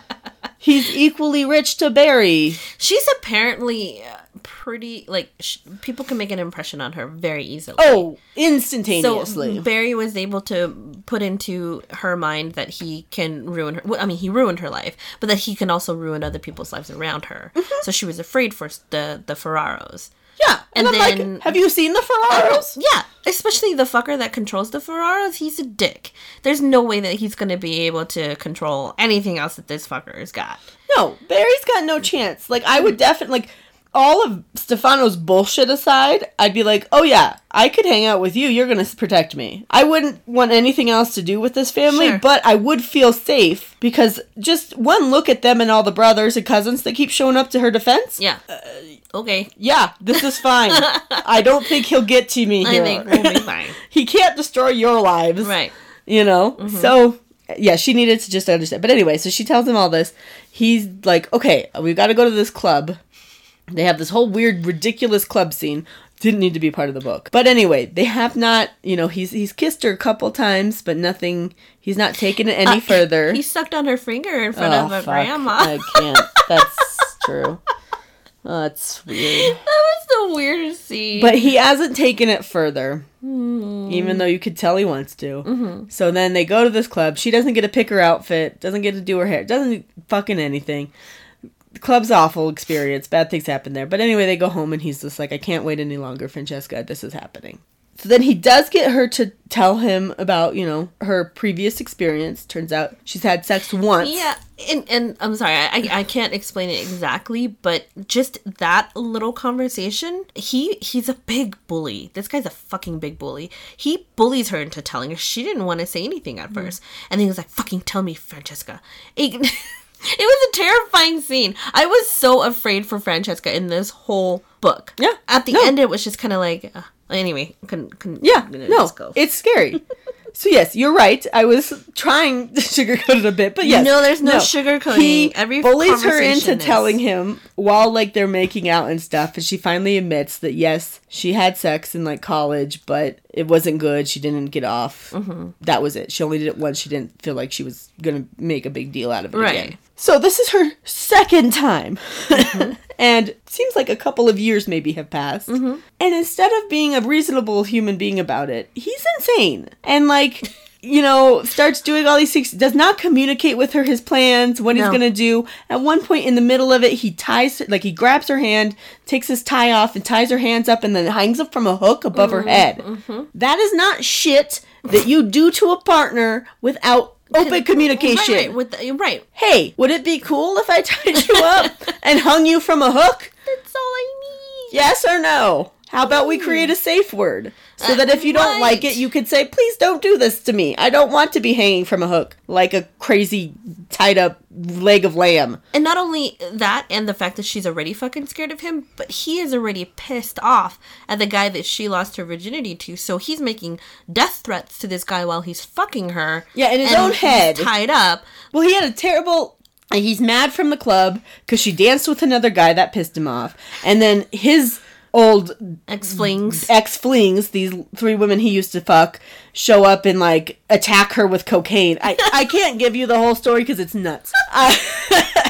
He's equally rich to Barry. She's apparently pretty, like, sh- people can make an impression on her very easily. Oh, instantaneously. So Barry was able to put into her mind that he can ruin her. Well, I mean, he ruined her life, but that he can also ruin other people's lives around her. Mm-hmm. So she was afraid for the, the Ferraros. Yeah, and, and I'm then, like, have you seen the Ferraros? Yeah, especially the fucker that controls the Ferraros. He's a dick. There's no way that he's going to be able to control anything else that this fucker has got. No, Barry's got no chance. Like, I would definitely, like, all of Stefano's bullshit aside, I'd be like, oh yeah, I could hang out with you. You're going to protect me. I wouldn't want anything else to do with this family, sure. But I would feel safe because just one look at them and all the brothers and cousins that keep showing up to her defense. Yeah. Uh, okay. Yeah, this is fine. I don't think he'll get to me here. I think we'll be fine. He can't destroy your lives. Right. You know? Mm-hmm. So, yeah, she needed to just understand. But anyway, so she tells him all this. He's like, okay, we've got to go to this club. They have this whole weird, ridiculous club scene. Didn't need to be part of the book. But anyway, they have not, you know, he's he's kissed her a couple times, but nothing, he's not taken it any uh, further. He sucked on her finger in front oh, of her fuck. grandma. I can't. That's true. Oh, that's weird. That was the weirdest scene. But he hasn't taken it further. Mm. Even though you could tell he wants to. Mm-hmm. So then they go to this club. She doesn't get to pick her outfit. Doesn't get to do her hair. Doesn't fucking anything. The club's awful experience. Bad things happen there. But anyway, they go home and he's just like, I can't wait any longer, Francesca. This is happening. So then he does get her to tell him about, you know, her previous experience. Turns out she's had sex once. Yeah, and, and I'm sorry, I, I can't explain it exactly, but just that little conversation, he he's a big bully. This guy's a fucking big bully. He bullies her into telling her. She didn't want to say anything at mm-hmm. first. And then he was like, fucking tell me, Francesca. It, it was a terrifying scene. I was so afraid for Francesca in this whole book. Yeah. At the no. end, it was just kind of like... Uh, Anyway, couldn't, couldn't, yeah, no, go. It's scary. So yes, you're right. I was trying to sugarcoat it a bit, but yes. No, there's no, no. sugarcoating. He Every bullies her into is... telling him while like they're making out and stuff, and she finally admits that yes, she had sex in like college, but it wasn't good. She didn't get off. Mm-hmm. That was it. She only did it once. She didn't feel like she was gonna make a big deal out of it right. again. So this is her second time. Mm-hmm. And seems like a couple of years maybe have passed. Mm-hmm. And instead of being a reasonable human being about it, he's insane. And like, you know, starts doing all these things, does not communicate with her his plans, what no. he's going to do. At one point in the middle of it, he ties, like he grabs her hand, takes his tie off and ties her hands up and then hangs up from a hook above mm-hmm. her head. Mm-hmm. That is not shit that you do to a partner without open communication. Right, right, with the, right. Hey, would it be cool if I tied you up and hung you from a hook? That's all I need. Yes or no? How about we create a safe word so that if you don't right. like it, you could say, please don't do this to me. I don't want to be hanging from a hook like a crazy tied up leg of lamb. And not only that, and the fact that she's already fucking scared of him, but he is already pissed off at the guy that she lost her virginity to. So he's making death threats to this guy while he's fucking her. Yeah, in his own head. Tied up. Well, he had a terrible... He's mad from the club because she danced with another guy. That pissed him off. And then his... old ex-flings ex-flings, these three women he used to fuck, show up and like attack her with cocaine. I, I can't give you the whole story because it's nuts. Uh, but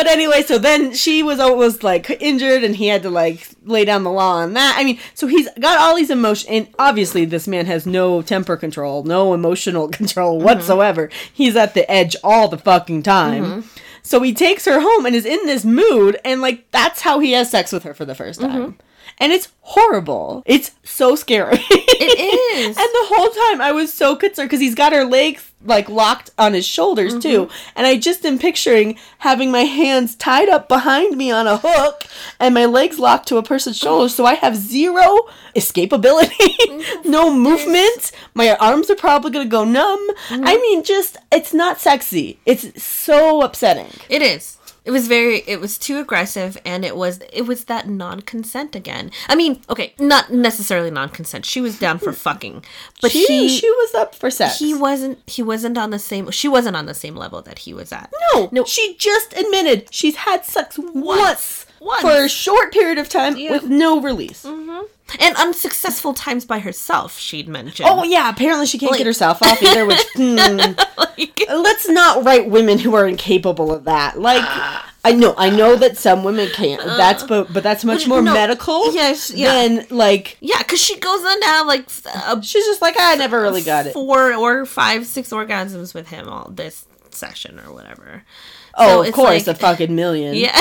But anyway, so then she was was like injured, and he had to like lay down the law on that. I mean, so he's got all these emotions, and obviously this man has no temper control, no emotional control whatsoever. Mm-hmm. He's at the edge all the fucking time. Mm-hmm. So he takes her home and is in this mood, and like that's how he has sex with her for the first time. Mm-hmm. And it's horrible. It's so scary. It is. And the whole time I was so concerned because he's got her legs like locked on his shoulders mm-hmm. too. And I just am picturing having my hands tied up behind me on a hook and my legs locked to a person's shoulders. So I have zero escapability, no movement. My arms are probably going to go numb. Mm-hmm. I mean, just, it's not sexy. It's so upsetting. It is. It was very, it was too aggressive, and it was, it was that non-consent again. I mean, okay, not necessarily non-consent. She was down for fucking, but she, he, she was up for sex. He wasn't, he wasn't on the same, she wasn't on the same level that he was at. No, no, she just admitted she's had sex once, once, once. for a short period of time yeah. with no release. Mm-hmm. And unsuccessful times by herself, she'd mentioned. Oh, yeah, apparently she can't like, get herself off either, which, hmm, like, let's not write women who are incapable of that. Like, uh, I know, I know that some women can't, uh, that's, but, but that's much more no, medical yes, yeah. than, like... Yeah, because she goes on to have, like... A, she's just like, I never really got it. Four or five, six orgasms with him all this session or whatever. Oh, so of course, like, a fucking million. Yeah.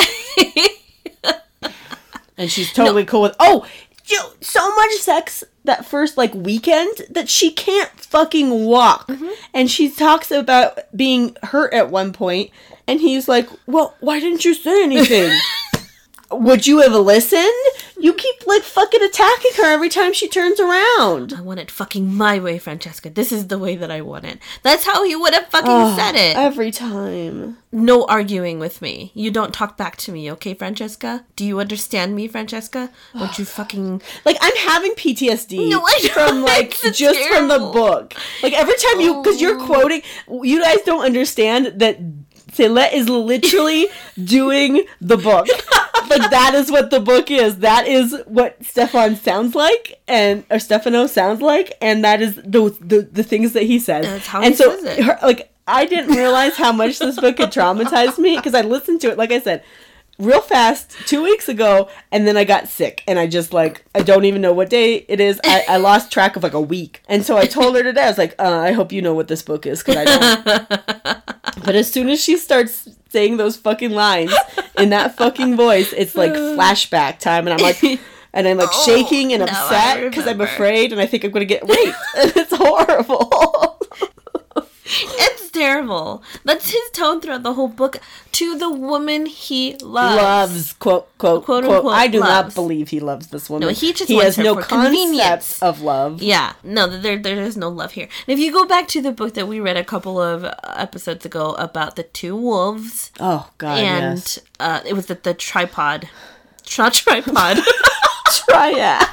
And she's totally no. cool with... Oh! So much sex that first like weekend that she can't fucking walk. Mm-hmm. And she talks about being hurt at one point, and he's like, well, why didn't you say anything? Would you have listened? You keep like fucking attacking her every time she turns around. I want it fucking my way, Francesca. This is the way that I want it. That's how he would have fucking oh, said it. Every time. No arguing with me. You don't talk back to me, okay, Francesca? Do you understand me, Francesca? Don't you fucking... Like, I'm having P T S D no, I don't. from, like, just terrible. From the book. Like, every time you... Because you're quoting... You guys don't understand that Celia is literally doing the book. Like, that is what the book is. That is what Stefan sounds like, and or Stefano sounds like, and that is the the, the things that he says. That's how and he so, says it. Her, like, I didn't realize how much this book had traumatized me, because I listened to it, like I said, real fast two weeks ago, and then I got sick, and I just, like, I don't even know what day it is. I, I lost track of, like, a week. And so I told her today, I was like, uh, I hope you know what this book is, because I don't. But as soon as she starts saying those fucking lines in that fucking voice, it's like flashback time, and I'm like, and I'm like oh, shaking and upset because I'm afraid, and I think I'm gonna get raped, and it's horrible. It's terrible. That's his tone throughout the whole book to the woman he loves. Loves, quote, quote, quote, quote. Unquote, I do loves. not believe he loves this woman. No, he just he wants has her no for concept of love. Yeah, no, there there is no love here. And if you go back to the book that we read a couple of episodes ago about the two wolves. Oh, God, and, yes. uh, it was the, the tripod. Not tripod. Triad.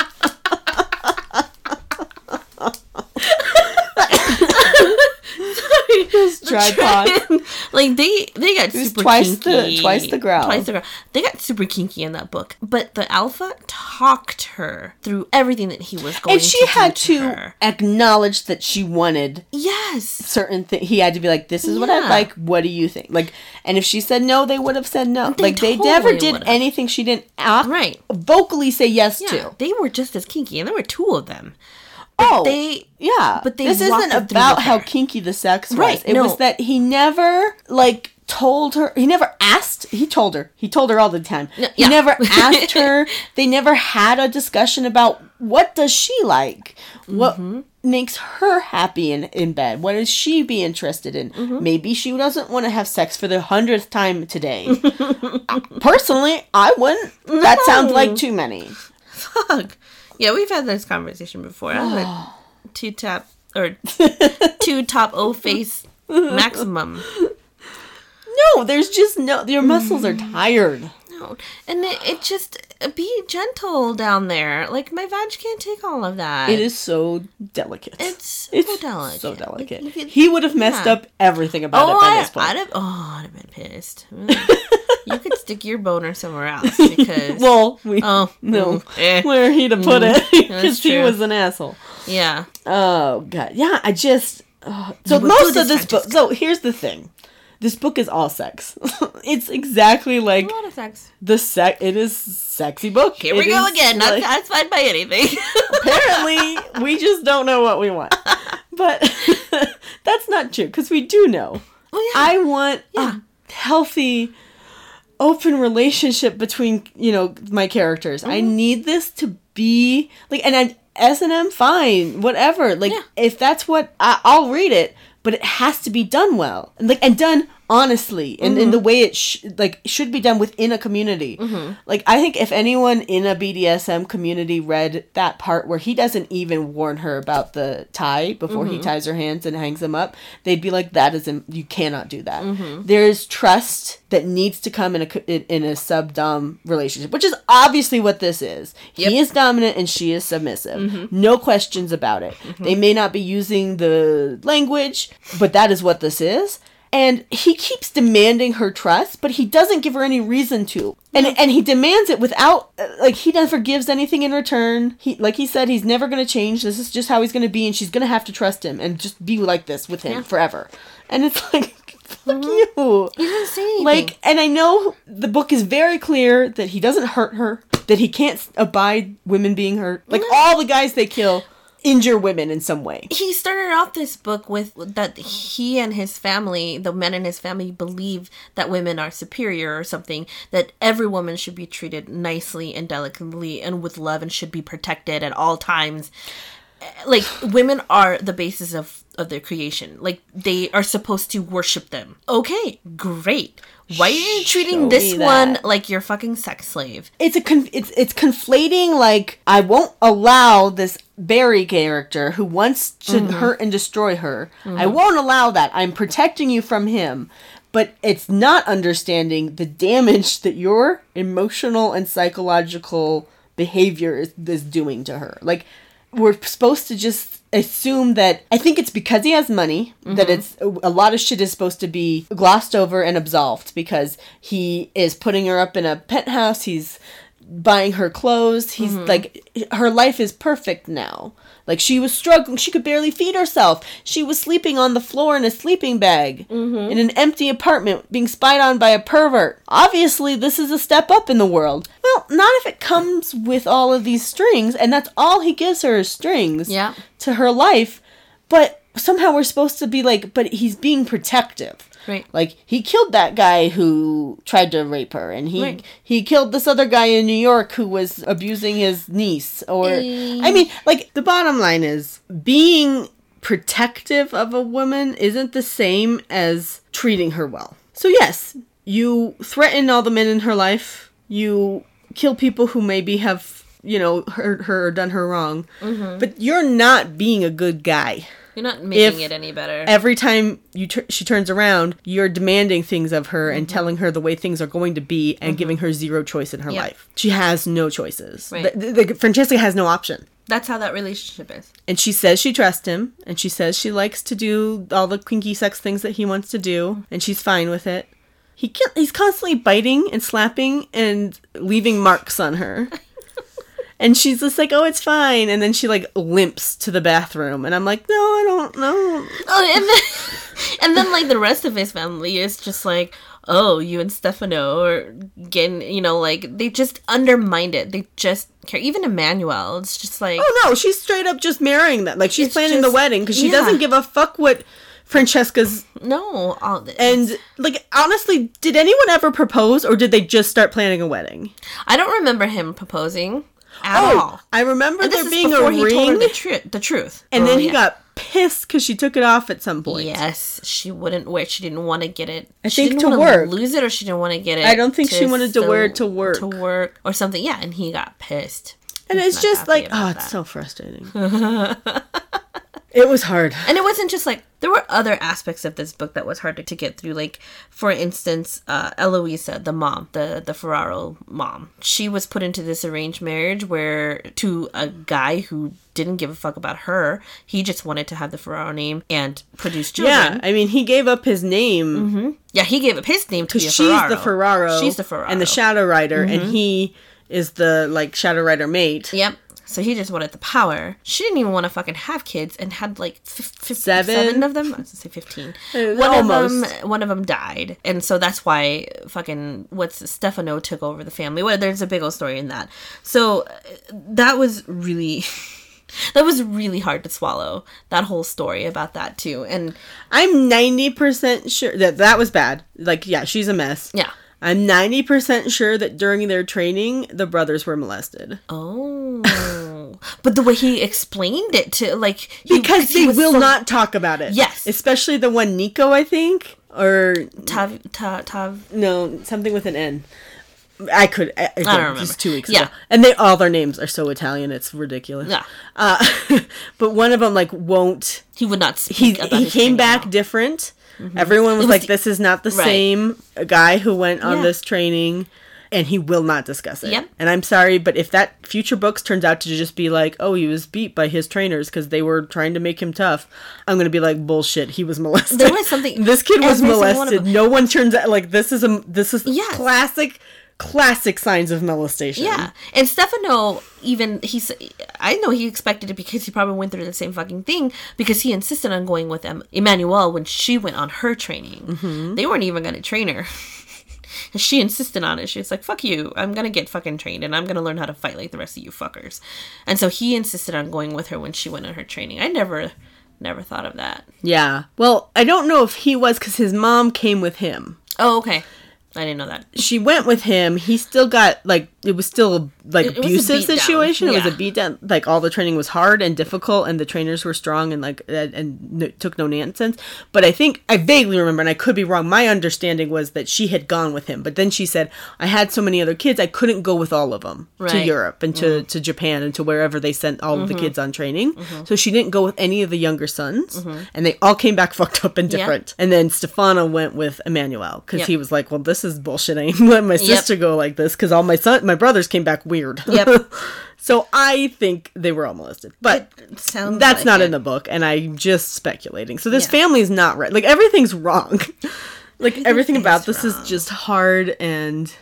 Tripod. Like they they got super twice kinky. the twice the growl. Twice the growl. They got super kinky in that book. But the alpha talked her through everything that he was going to do. And she to had to, to her. acknowledge that she wanted yes certain things. He had to be like, "This is yeah. what I like. What do you think?" Like, and if she said no, they would have said no. They like totally they never did would've. anything she didn't act, right. vocally say yes yeah, to. They were just as kinky, and there were two of them. But oh, they yeah. But they this isn't about how kinky the sex was. Right, it no. was that he never like told her. He never asked. He told her. He told her all the time. No, yeah. He never asked her. They never had a discussion about what does she like. What mm-hmm. makes her happy in in bed. What does she be interested in? Mm-hmm. Maybe she doesn't want to have sex for the hundredth time today. Personally, I wouldn't. No. That sounds like too many. Fuck. Yeah, we've had this conversation before. I was like two tap or two top O face maximum. No, there's just no. Your muscles are tired. No, and it, it just be gentle down there. Like my vag can't take all of that. It is so delicate. It's, it's so delicate. So delicate. Like, could, he would have messed yeah. up everything about oh, it by I, this point. I'd have, oh, I'd have been pissed. You could stick your boner somewhere else because. Well, we oh no, mm, eh. where are he to put mm, it? Because he was an asshole. Yeah. Oh God. Yeah. I just. Uh, so most of this book. So here's the thing. this book is all sex. It's exactly like A lot of sex. the sex. It is sexy book. Here we It go is, again. Not like, satisfied by anything. apparently, we just don't know what we want. But that's not true, because we do know. Oh, yeah. I want Yeah. a healthy, open relationship between, you know, my characters. I need this to be like, and I, S and M, fine, whatever. Like, Yeah. if that's what I, I'll read it, but it has to be done well, and like, and done honestly, and in the way it sh- like should be done within a community. Like, I think if anyone in a B D S M community read that part where he doesn't even warn her about the tie before he ties her hands and hangs them up, they'd be like, that isn't, you cannot do that. There's trust that needs to come in a co- in, in a sub-dom relationship, which is obviously what this is. Yep. He is dominant and she is submissive. No questions about it. They may not be using the language, but that is what this is. And he keeps demanding her trust, but he doesn't give her any reason to. And and he demands it without, uh, like, he never gives anything in return. He, like he said, he's never going to change. This is just how he's going to be, and she's going to have to trust him and just be like this with him Yeah. forever. And it's like, fuck you. He doesn't say anything. Like, and I know the book is very clear that he doesn't hurt her, that he can't abide women being hurt. Like, all the guys they kill injure women in some way. He started off this book with that he and his family, the men in his family, believe that women are superior or something, that every woman should be treated nicely and delicately and with love and should be protected at all times. Like, women are the basis of, of their creation. Like, they are supposed to worship them. Okay, great. Why are you treating Show this me one that. like your fucking sex slave? It's a con- it's it's conflating, like, I won't allow this Barry character who wants to hurt and destroy her. I won't allow that. I'm protecting you from him. But it's not understanding the damage that your emotional and psychological behavior is, is doing to her. Like, we're supposed to just assume that, I think it's because he has money, that it's a lot of shit is supposed to be glossed over and absolved, because he is putting her up in a penthouse, he's buying her clothes, he's like, her life is perfect now. Like, she was struggling, she could barely feed herself, she was sleeping on the floor in a sleeping bag in an empty apartment, being spied on by a pervert. Obviously this is a step up in the world. Well, not if it comes with all of these strings, and that's all he gives her is strings Yeah. to her life. But somehow we're supposed to be like, but he's being protective. Right. Like, he killed that guy who tried to rape her, and he Right. he killed this other guy in New York who was abusing his niece. Or, Eh. I mean, like, the bottom line is, being protective of a woman isn't the same as treating her well. So yes, you threaten all the men in her life, you kill people who maybe have, you know, hurt her or done her wrong, but you're not being a good guy. You're not making If it any better. Every time you tur- she turns around, you're demanding things of her and telling her the way things are going to be and giving her zero choice in her Yep. life. She has no choices. Right. The, the, the- Francesca has no option. That's how that relationship is. And she says she trusts him, and she says she likes to do all the kinky sex things that he wants to do, and she's fine with it. He can- he's constantly biting and slapping and leaving marks on her. And she's just like, oh, it's fine. And then she, like, limps to the bathroom. And I'm like, no, I don't know. Oh, and then, and then like the rest of his family is just like, oh, you and Stefano are getting, you know, like they just undermined it. They just care. Even Emmanuel, it's just like, Oh, no, she's straight up just marrying them. Like, she's It's planning the just- wedding because she yeah. doesn't give a fuck what Francesca's... no. All this. And, like, honestly, did anyone ever propose, or did they just start planning a wedding? I don't remember him proposing at Oh, all. I remember And this there is being before a he told her ring, the, tru- the truth. and Oh, then he yeah. got pissed because she took it off at some point. Yes, she wouldn't wear. She didn't want to get it. I she think didn't to wanna work. lose it, or she didn't want to get it. I don't think she wanted to wear it to work. To work or something. Yeah, and he got pissed. And He's it's not just happy like, about oh, it's that. so frustrating. It was hard. And it wasn't just like, there were other aspects of this book that was hard to, to get through. Like, for instance, uh, Eloisa, the mom, the, the Ferraro mom, she was put into this arranged marriage where to a guy who didn't give a fuck about her. He just wanted to have the Ferraro name and produce children. Yeah, I mean, he gave up his name Mm-hmm. Yeah, he gave up his name to be a because she's Ferraro. the Ferraro. She's the Ferraro. And the Shadow Rider, and he is the, like, Shadow Rider mate. Yep. So he just wanted the power. She didn't even want to fucking have kids and had like f- f- seven. seven of them. I was gonna say fifteen. Uh, one almost. of them, one of them died, and so that's why fucking what's Stefano took over the family. Well, there's a big old story in that. So uh, that was really. That was really hard to swallow, that whole story about that, too. And I'm ninety percent sure that that was bad. Like, yeah, she's a mess. yeah. I'm ninety percent sure that during their training, the brothers were molested. Oh. But the way he explained it to, like... He, because they will so... not talk about it. Yes. Especially the one Nico, I think. Or... Tav... Tav... Tav... No, something with an N. I could. I, I don't remember. Just two weeks yeah. ago. And they all their names are so Italian, it's ridiculous. Yeah. Uh, but one of them, like, won't... He would not speak he, about He his came back now. different. Mm-hmm. Everyone was, was like, the, this is not the right. same guy who went on yeah. this training. And he will not discuss it. Yep. And I'm sorry, but if that future books turns out to just be like, oh, he was beat by his trainers because they were trying to make him tough, I'm going to be like, bullshit, he was molested. There was something... This kid was molested. No one turns out... Like, this is a... This is yes. classic... Classic signs of molestation. Yeah. And Stefano, even, he's, I know he expected it because he probably went through the same fucking thing because he insisted on going with em- Emmanuelle when she went on her training. Mm-hmm. They weren't even going to train her. And she insisted on it. She was like, fuck you. I'm going to get fucking trained and I'm going to learn how to fight like the rest of you fuckers. And so he insisted on going with her when she went on her training. I never, never thought of that. Yeah. Well, I don't know if he was because his mom came with him. Oh, okay. I didn't know that. She went with him. He still got, like, it was still a, like, it, abusive it situation. Yeah. It was a beatdown. Like, all the training was hard and difficult, and the trainers were strong and, like, and, and n- took no nonsense. But I think, I vaguely remember, and I could be wrong, my understanding was that she had gone with him. But then she said, I had so many other kids, I couldn't go with all of them right. to Europe and to, mm. to Japan and to wherever they sent all mm-hmm. of the kids on training. Mm-hmm. So she didn't go with any of the younger sons. Mm-hmm. And they all came back fucked up and different. Yeah. And then Stefano went with Emmanuelle, because yep. he was like, well, this is bullshit. I ain't let my sister yep. go like this, because all my son, my brothers came back weird. Yep. So I think they were all molested, but that's like not it. in the book, and I'm just speculating. So this yeah. family's not right. Like, everything's wrong. Like, everything, everything about this wrong. is just hard, and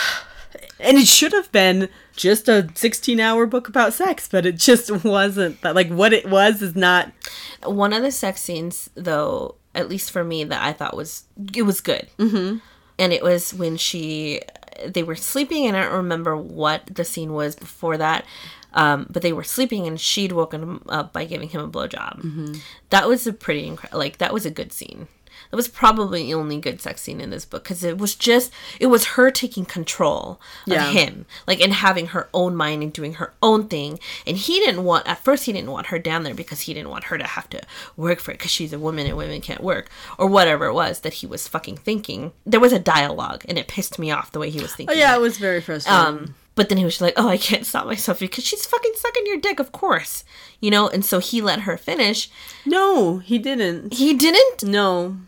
and it should have been just a sixteen hour book about sex, but it just wasn't. That like what it was is not. One of the sex scenes, though, at least for me, that I thought was it was good. Mm-hmm. And it was when she, they were sleeping, and I don't remember what the scene was before that, um, but they were sleeping, and she'd woken him up by giving him a blowjob. Mm-hmm. That was a pretty, incre- like, that was a good scene. That was probably the only good sex scene in this book, because it was just, it was her taking control of yeah. him, like, and having her own mind and doing her own thing. And he didn't want, at first he didn't want her down there because he didn't want her to have to work for it because she's a woman and women can't work, or whatever it was that he was fucking thinking. There was a dialogue, and it pissed me off the way he was thinking. Oh yeah, it was very frustrating. Um, but then he was like, oh, I can't stop myself because she's fucking sucking your dick, of course. You know, and so he let her finish. No, he didn't. He didn't? No.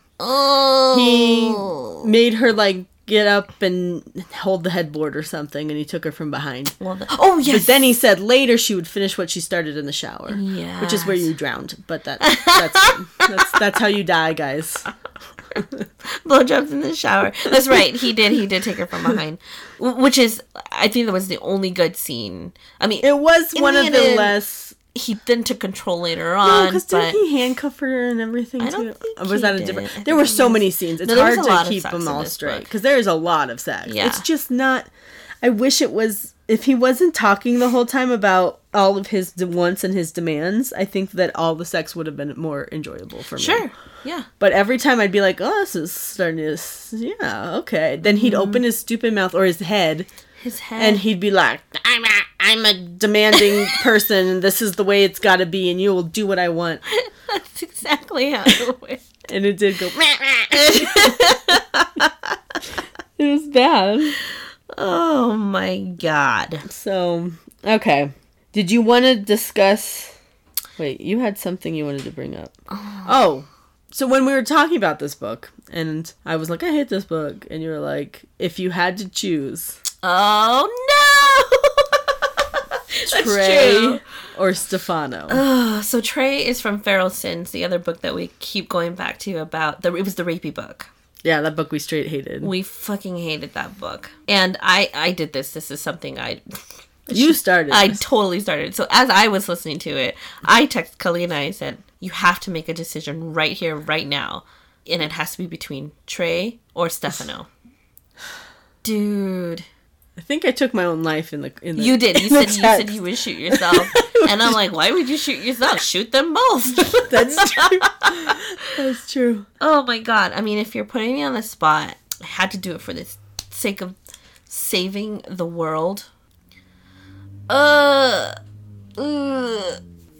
Oh. He made her, like, get up and hold the headboard or something, and he took her from behind. Well, the, oh, yes. But then he said later she would finish what she started in the shower. Yeah. Which is where you drowned. But that, that's, that's that's how you die, guys. Blowjobs in the shower. That's right. He did. He did take her from behind. Which is, I think that was the only good scene. I mean, it was one of the less... He then took control later on. No, because didn't he handcuff her and everything I too? don't think or was he that a did. different? I there were so was... many scenes. It's no, hard to keep them all straight because there is a lot of sex. Yeah. It's just not. I wish it was. If he wasn't talking the whole time about all of his wants and his demands, I think that all the sex would have been more enjoyable for me. Sure. Yeah. But every time I'd be like, oh, this is starting to. Yeah. Okay. Then he'd mm-hmm. open his stupid mouth or his head. His head. And he'd be like, I'm a, I'm a demanding person, and this is the way it's got to be, and you will do what I want. That's exactly how it went. And it did go. It was bad. Oh, my God. So, okay. Did you want to discuss... Wait, you had something you wanted to bring up. Oh. oh. So when we were talking about this book, and I was like, I hate this book, and you were like, if you had to choose... Oh, no! Trey true. or Stefano. Oh, so Trey is from Feral Sins, the other book that we keep going back to about, the, it was the rapey book. Yeah, that book we straight hated. We fucking hated that book. And I, I did this. This is something I... You started. I this. totally started. So as I was listening to it, I texted Kalina and I said, you have to make a decision right here, right now. And it has to be between Trey or Stefano. Dude. I think I took my own life in the in the You did. You said you text. said you would shoot yourself. And I'm like, why would you shoot yourself? Shoot them both. That's true. That's true. Oh my god. I mean, if you're putting me on the spot, I had to do it for the sake of saving the world. Uh, uh.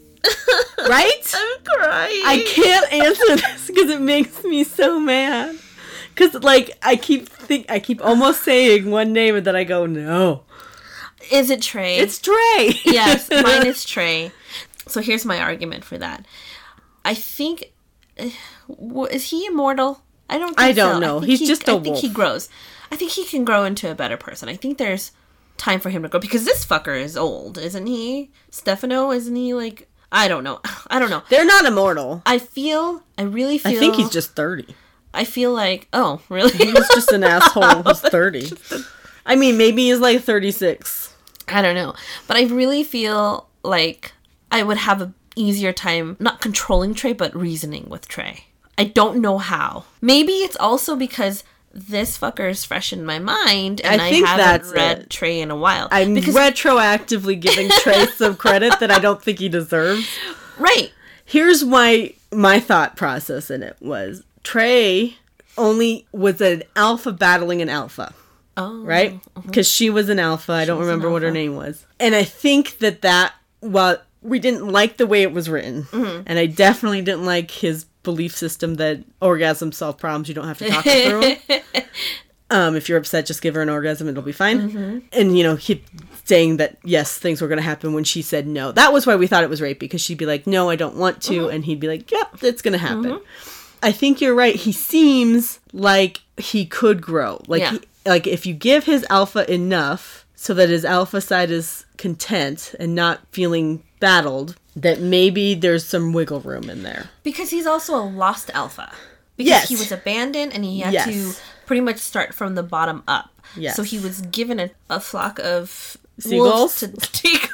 Right? I'm crying. I can't answer this because it makes me so mad. Because, like, I keep think I keep almost saying one name and then I go, no. Is it Trey? It's Trey. Yes, mine is Trey. So here's my argument for that. I think... Uh, is he immortal? I don't think I don't so. know. I think He's he, just a I wolf. think he grows. I think he can grow into a better person. I think there's time for him to grow. Because this fucker is old, isn't he? Stefano, isn't he, like... I don't know. I don't know. They're not immortal. I feel... I really feel... I think he's just thirty. I feel like... Oh, really? He was just an asshole who's thirty. I mean, maybe he's like thirty-six. I don't know. But I really feel like I would have an easier time not controlling Trey, but reasoning with Trey. I don't know how. Maybe it's also because this fucker is fresh in my mind and I, I think haven't that's read it. Trey in a while. I'm because, retroactively giving Trey some credit that I don't think he deserves. Right. Here's my my thought process in it was Trey only was an alpha battling an alpha. Oh. Right? Because uh-huh. she was an alpha. I don't remember what her name was. And I think that that, well, we didn't like the way it was written. Mm-hmm. And I definitely didn't like his belief system that orgasms solve problems. You don't have to talk through them. Um, if you're upset, just give her an orgasm. It'll be fine. Mm-hmm. And, you know, he saying that, yes, things were going to happen when she said no. That was why we thought it was rape. Because she'd be like, no, I don't want to. Mm-hmm. And he'd be like, yep, it's going to happen. Mm-hmm. I think you're right. He seems like he could grow. Like, yeah. he, like if you give his alpha enough so that his alpha side is content and not feeling battled, that maybe there's some wiggle room in there. Because he's also a lost alpha. Because yes. he was abandoned and he had yes. to pretty much start from the bottom up. Yes. So he was given a, a flock of seagulls to take,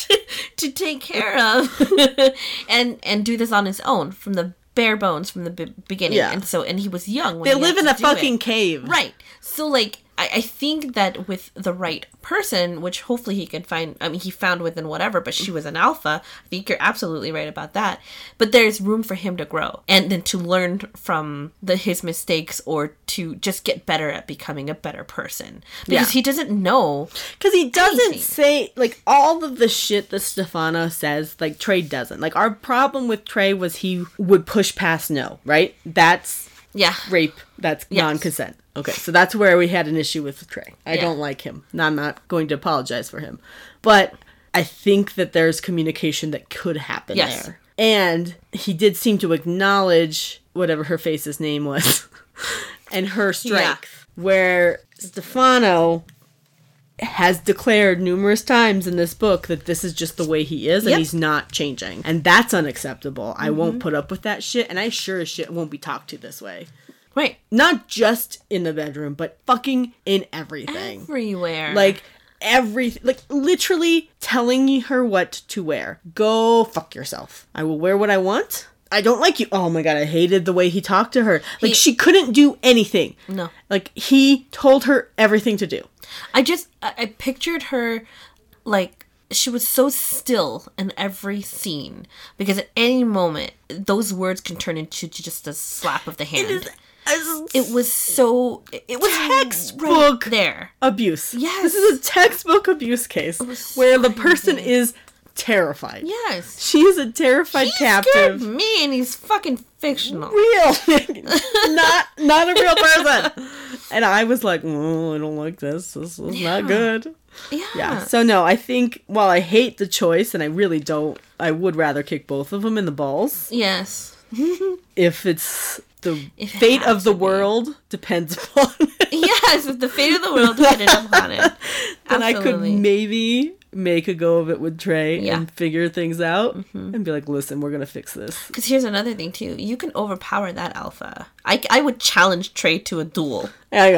to take care of and and do this on his own from the bare bones from the b- beginning. Yeah. And so and he was young when they he live had in to a do fucking it. cave. Right. So like I, I think that with the right person, which hopefully he can find, I mean, he found within whatever, but she was an alpha. I think you're absolutely right about that. But there's room for him to grow and then to learn from the his mistakes or to just get better at becoming a better person. Because Yeah. he doesn't know. Because he doesn't anything. say, like, all of the shit that Stefano says, like, Trey doesn't. Like, our problem with Trey was he would push past no, right? That's Yeah. rape. That's Yes. non-consent. Okay, so that's where we had an issue with Trey. I Yeah. don't like him. I'm not going to apologize for him. But I think that there's communication that could happen Yes. there. And he did seem to acknowledge whatever her face's name was and her strength. Yeah. Where Stefano has declared numerous times in this book that this is just the way he is and Yep. he's not changing. And that's unacceptable. Mm-hmm. I won't put up with that shit, and I sure as shit won't be talked to this way. Right. Not just in the bedroom, but fucking in everything. Everywhere. Like, everything. Like, literally telling her what to wear. Go fuck yourself. I will wear what I want. I don't like you. Oh my god, I hated the way he talked to her. Like, He- she couldn't do anything. No. Like, he told her everything to do. I just, I, I pictured her, like, she was so still in every scene. Because at any moment, those words can turn into just a slap of the hand. It is... It was so... It was textbook right there. abuse. Yes. This is a textbook abuse case where so the person crazy. is terrified. Yes. She is a terrified He captive. scared me and he's fucking fictional. Real. not not a real person. And I was like, oh, I don't like this. This is Yeah. not good. Yeah. Yeah. So no, I think while I hate the choice and I really don't, I would rather kick both of them in the balls. Yes. If it's the If it fate has of the to be. world depends upon it. Yes, if the fate of the world depended upon it. Then I could Absolutely. maybe make a go of it with Trey Yeah. and figure things out and be like, listen, we're going to fix this. Because here's another thing, too. You can overpower that alpha. I, I would challenge Trey to a duel. Yeah, yeah.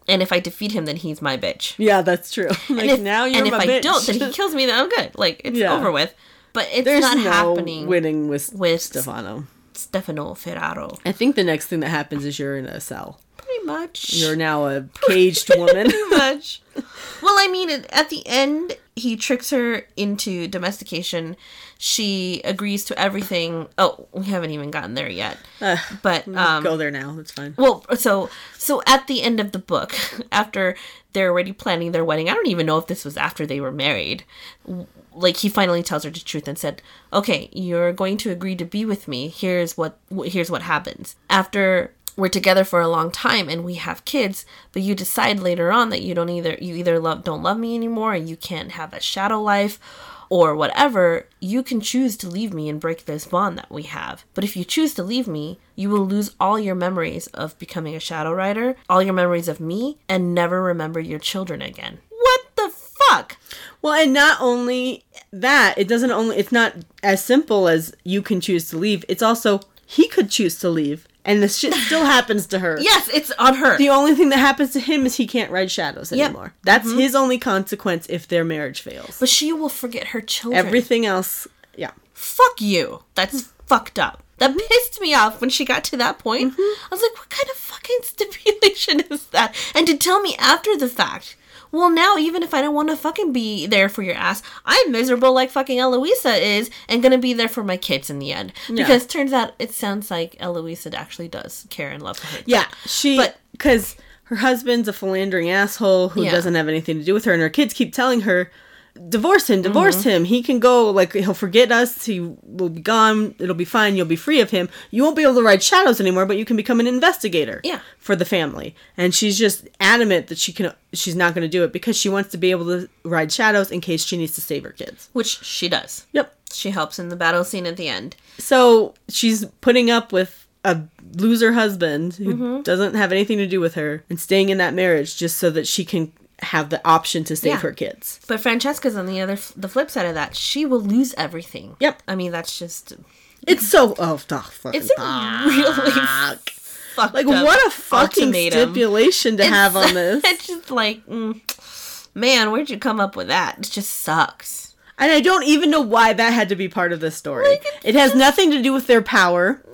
And if I defeat him, then he's my bitch. Yeah, that's true. Like, And if, now you're and if my I bitch. don't, then he kills me, then I'm good. Like, it's Yeah. over with. But it's There's not no happening winning with, with Stefano. Stefano Ferraro. I think the next thing that happens is you're in a cell. Pretty much. You're now a caged woman. Pretty much. Well, I mean, at the end, he tricks her into domestication. She agrees to everything. Oh, we haven't even gotten there yet. Uh, but um, go there now. That's fine. Well, so so at the end of the book, after they're already planning their wedding, I don't even know if this was after they were married. Like, he finally tells her the truth and said, "Okay, you're going to agree to be with me. Here's what here's what happens. After we're together for a long time and we have kids, but you decide later on that you don't either you either love don't love me anymore, and you can't have a shadow life or whatever, you can choose to leave me and break this bond that we have. But if you choose to leave me, you will lose all your memories of becoming a shadow rider, all your memories of me, and never remember your children again." What the fuck? Well, and not only that, it doesn't only, it's not as simple as you can choose to leave. It's also, he could choose to leave. And this shit still happens to her. Yes, it's on her. The only thing that happens to him is he can't ride shadows Yep. anymore. That's Mm-hmm. his only consequence if their marriage fails. But she will forget her children. Everything else, yeah. Fuck you. That's fucked up. That pissed me off when she got to that point. I was like, what kind of fucking stipulation is that? And to tell me after the fact, well, now even if I don't want to fucking be there for your ass, I'm miserable like fucking Eloisa is and gonna be there for my kids in the end. Yeah. Because turns out it sounds like Eloisa actually does care and love her. Yeah, she, But- because her husband's a philandering asshole who Yeah. doesn't have anything to do with her, and her kids keep telling her, divorce him, divorce Mm-hmm. him. He can go, like, he'll forget us, he will be gone, it'll be fine, you'll be free of him. You won't be able to ride shadows anymore, but you can become an investigator Yeah. for the family. And she's just adamant that she can, she's not going to do it because she wants to be able to ride shadows in case she needs to save her kids. Which she does. Yep. She helps in the battle scene at the end. So she's putting up with a loser husband who Mm-hmm. doesn't have anything to do with her and staying in that marriage just so that she can have the option to save Yeah. her kids. But Francesca's on the other, the flip side of that. She will lose everything. Yep. I mean, that's just, It's so, oh, oh fucking it's a really fucked like, up what a fucking ultimatum. stipulation to have on this. It's just like, mm, man, where'd you come up with that? It just sucks. And I don't even know why that had to be part of this story. Like, it's it has nothing to do with their power.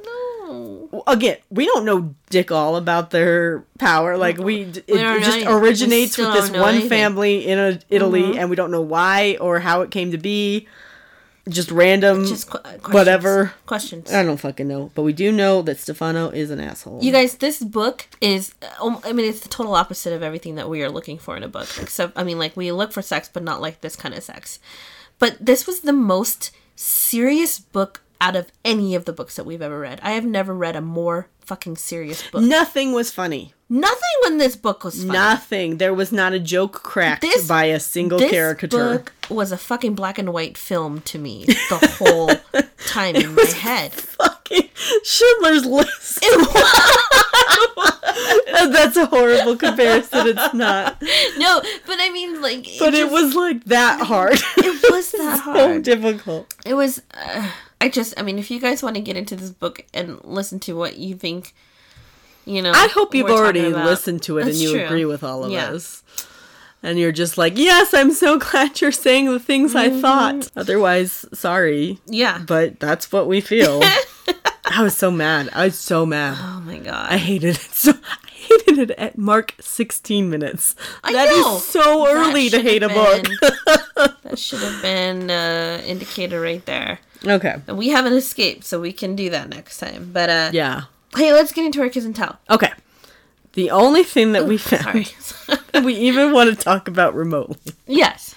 No. Again, we don't know dick all about their power. Like, we, it, We don't it know just anything. We originates still with this don't know one anything. family in a, Italy, and we don't know why or how it came to be. Just random, Just qu- questions. whatever. Questions. I don't fucking know. But we do know that Stefano is an asshole. You guys, this book is, um, I mean, it's the total opposite of everything that we are looking for in a book. Except, I mean, like, we look for sex, but not like this kind of sex. But this was the most serious book out of any of the books that we've ever read. I have never read a more fucking serious book. Nothing was funny. Nothing in this book was funny. Nothing. There was not a joke cracked This- by a single This caricature. book was a fucking black and white film to me the whole time in my head. Fucking Schindler's List. That's a horrible comparison. It's not. No, but I mean, like, But it just- was like that hard. It was that so hard. difficult. It was. Uh, I just. I mean, if you guys want to get into this book and listen to what you think, you know, I hope you've we're already talking about- listened to it That's and you true. agree with all of Yeah. us. And you're just like, yes, I'm so glad you're saying the things I thought. Otherwise, sorry. Yeah. But that's what we feel. I was so mad. I was so mad. Oh my god. I hated it so. I hated it at mark sixteen minutes. I That is know. so That early to should hate a have book. been- That should have been an uh, indicator right there. Okay. And we haven't escaped, so we can do that next time. But uh, Yeah. hey, let's get into our kiss and tell. Okay. The only thing that we found Sorry. that we even want to talk about remotely Yes.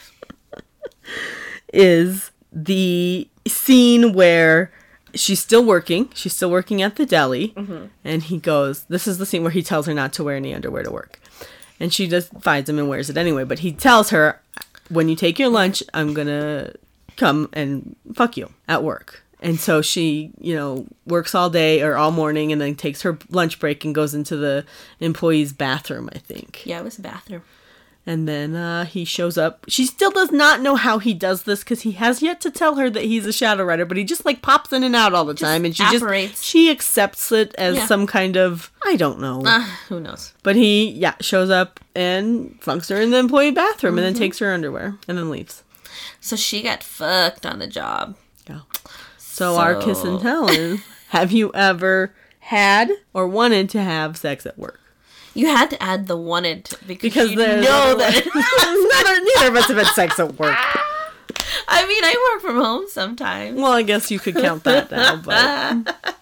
is the scene where she's still working. She's still working at the deli. Mm-hmm. And he goes, this is the scene where he tells her not to wear any underwear to work. And she just finds him and wears it anyway. But he tells her, when you take your lunch, I'm going to come and fuck you at work. And so she, you know, works all day or all morning and then takes her lunch break and goes into the employee's bathroom, I think. Yeah, it was a bathroom. And then uh, he shows up. She still does not know how he does this because he has yet to tell her that he's a shadow rider, but he just like pops in and out all the Just time, and she apparates. just she accepts it as Yeah. some kind of I don't know. Uh, who knows? But he yeah shows up and funks her in the employee bathroom, and then takes her underwear and then leaves. So she got fucked on the job. Yeah. So, our So- kiss and tell is: have you ever had or wanted to have sex at work? You had to add the wanted to, because, Because you there's know other- that. neither, neither of us have had sex at work. I mean, I work from home sometimes. Well, I guess you could count that now, but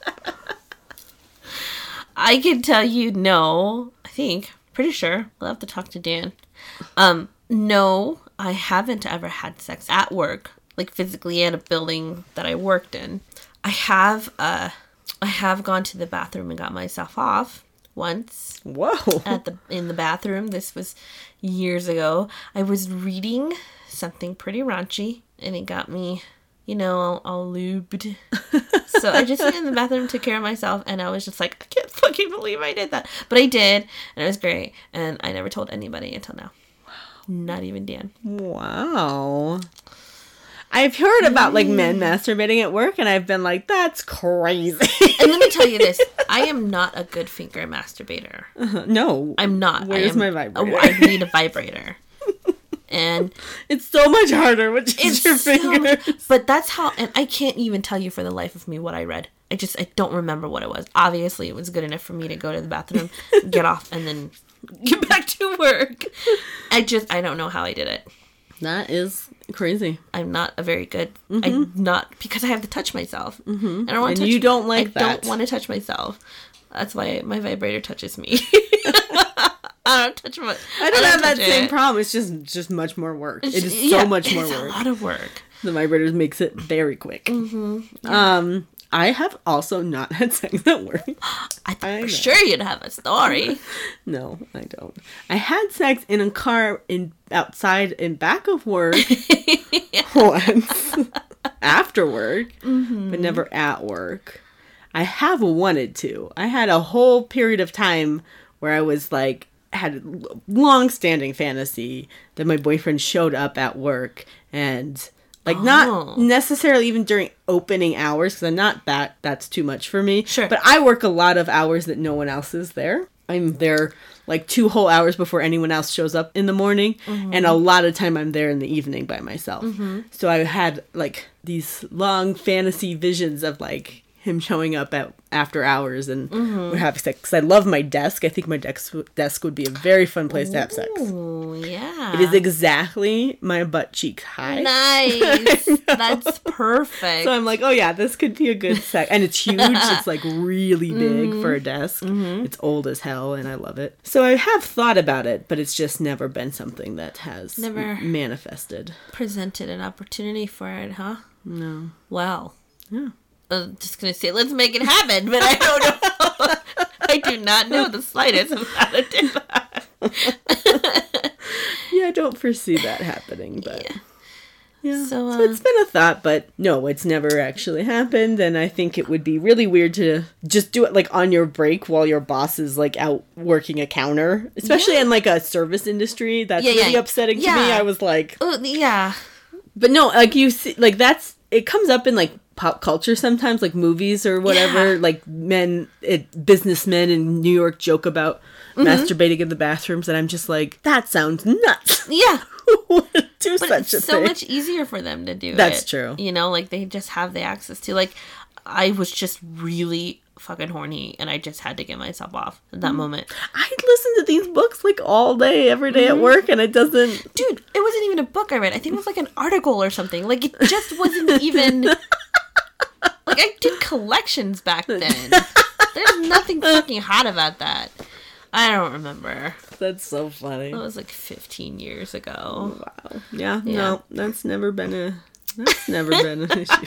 I can tell you no. I think, pretty sure. We'll have to talk to Dan. Um, no, I haven't ever had sex at work, like physically in a building that I worked in. I have, uh, I have gone to the bathroom and got myself off once. whoa. At the in the bathroom. This was years ago. I was reading something pretty raunchy, and it got me, you know, all, all lubed. So I just went in the bathroom, took care of myself, and I was just like, I can't fucking believe I did that. But I did, and it was great, and I never told anybody until now. Wow. Not even Dan. Wow. I've heard about like men masturbating at work, and I've been like, that's crazy. And let me tell you this, I am not a good finger masturbator. Uh, no. I'm not. Where's I am, my vibrator? Oh, I need a vibrator. And It's so much harder with just it's your so- fingers. but that's how, and I can't even tell you for the life of me what I read. I just, I don't remember what it was. Obviously, it was good enough for me to go to the bathroom, get off, and then get back to work. I just, I don't know how I did it. That is crazy. I'm not a very good, I'm not, because I have to touch myself. Mm-hmm. I don't want And to touch you don't like I that. don't want to touch myself. That's why my vibrator touches me. I don't touch my, I don't have that touch same it. problem. It's just just much more work. It is Yeah, so much more it's work. a lot of work. The vibrators makes it very quick. Mm-hmm. Um, I have also not had sex at work. I thought I for know. sure you'd have a story. No, I don't. I had sex in a car in outside in back of work once after work, Mm-hmm. but never at work. I have wanted to. I had a whole period of time where I was like had a long-standing fantasy that my boyfriend showed up at work and like Oh. not necessarily even during opening hours because I'm not that that's too much for me. Sure. But I work a lot of hours that no one else is there. I'm there like two whole hours before anyone else shows up in the morning. Mm-hmm. And a lot of time I'm there in the evening by myself. So I had like these long fantasy visions of like him showing up at after hours and Mm-hmm. we're having sex. 'Cause I love my desk. I think my desk, desk would be a very fun place to have sex. Oh, yeah. It is exactly my butt cheek high. Nice. That's perfect. So I'm like, oh yeah, this could be a good sex. And it's huge. It's like really big for a desk. It's old as hell and I love it. So I have thought about it, but it's just never been something that has Never. m- manifested. Presented an opportunity for it, huh? No. Well, Yeah. I'm just going to say, let's make it happen, but I don't know. I do not know the slightest of how to do that. Yeah, I don't foresee that happening, but Yeah. yeah. So, So, uh, it's been a thought, but no, it's never actually happened. And I think it would be really weird to just do it like on your break while your boss is like out working a counter, especially Yeah. in like a service industry. That's Yeah, yeah. really upsetting to me. Yeah. I was like, Oh, yeah. but no, like you see, like that's it comes up in like pop culture sometimes, like movies or whatever. Yeah. Like men, it, businessmen in New York joke about Mm-hmm. masturbating in the bathrooms, and I'm just like, that sounds nuts. Yeah. Who would do But such it's a so thing? much easier for them to do That's it. true. You know, like they just have the access to, like, I was just really fucking horny and I just had to get myself off at Mm. that moment. I listen to these books like all day, every day at work, and it doesn't. Dude, it wasn't even a book I read. I think it was like an article or something. Like, it just wasn't even. Like, I did collections back then. There's nothing fucking hot about that. I don't remember. That's so funny. It was like fifteen years ago. Wow. Yeah, Yeah. no, that's never been a. That's never been an issue.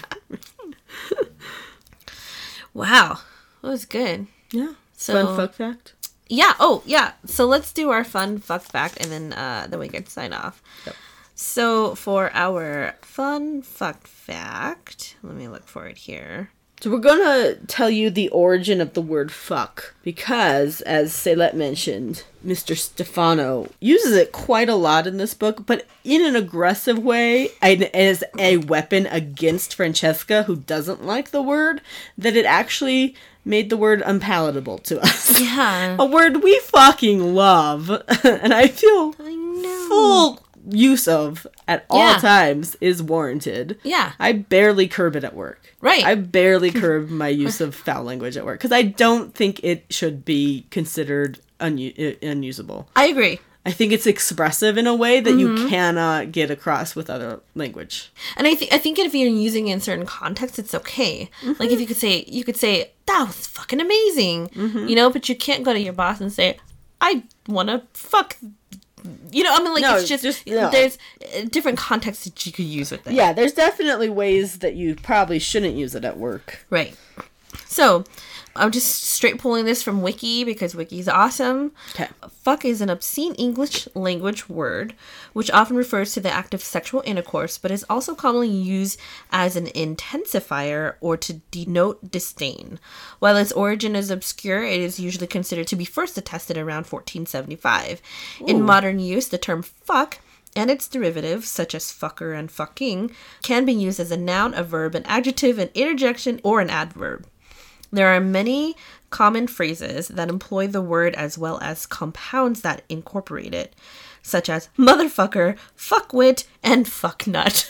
Wow. That was good. Yeah. So, Fun fuck fact. yeah. Oh, yeah. So let's do our fun fuck fact and then uh, then we can sign off. Yep. So for our fun fuck fact, let me look for it here. So we're gonna tell you the origin of the word fuck, because, as Ceylette mentioned, Mister Stefano uses it quite a lot in this book, but in an aggressive way, and as a weapon against Francesca, who doesn't like the word, that it actually made the word unpalatable to us. Yeah. A word we fucking love, and I feel I know. full use of at all Yeah. times is warranted. Yeah. I barely curb it at work. Right. I barely curb my use of foul language at work because I don't think it should be considered un- unusable. I agree. I think it's expressive in a way that Mm-hmm. you cannot get across with other language. And I think I think if you're using it in certain contexts, it's okay. Mm-hmm. Like if you could say you could say that was fucking amazing, Mm-hmm. you know, but you can't go to your boss and say I want to fuck. You know, I mean, like No, it's just, just- no. there's uh, different contexts that you could use with it. Yeah, there's definitely ways that you probably shouldn't use it at work. Right. So, I'm just straight pulling this from Wiki because Wiki's awesome. Okay. Fuck is an obscene English language word, which often refers to the act of sexual intercourse, but is also commonly used as an intensifier or to denote disdain. While its origin is obscure, it is usually considered to be first attested around fourteen seventy-five. In modern use, the term fuck and its derivatives, such as fucker and fucking, can be used as a noun, a verb, an adjective, an interjection, or an adverb. There are many common phrases that employ the word as well as compounds that incorporate it, such as motherfucker, fuckwit, and fucknut.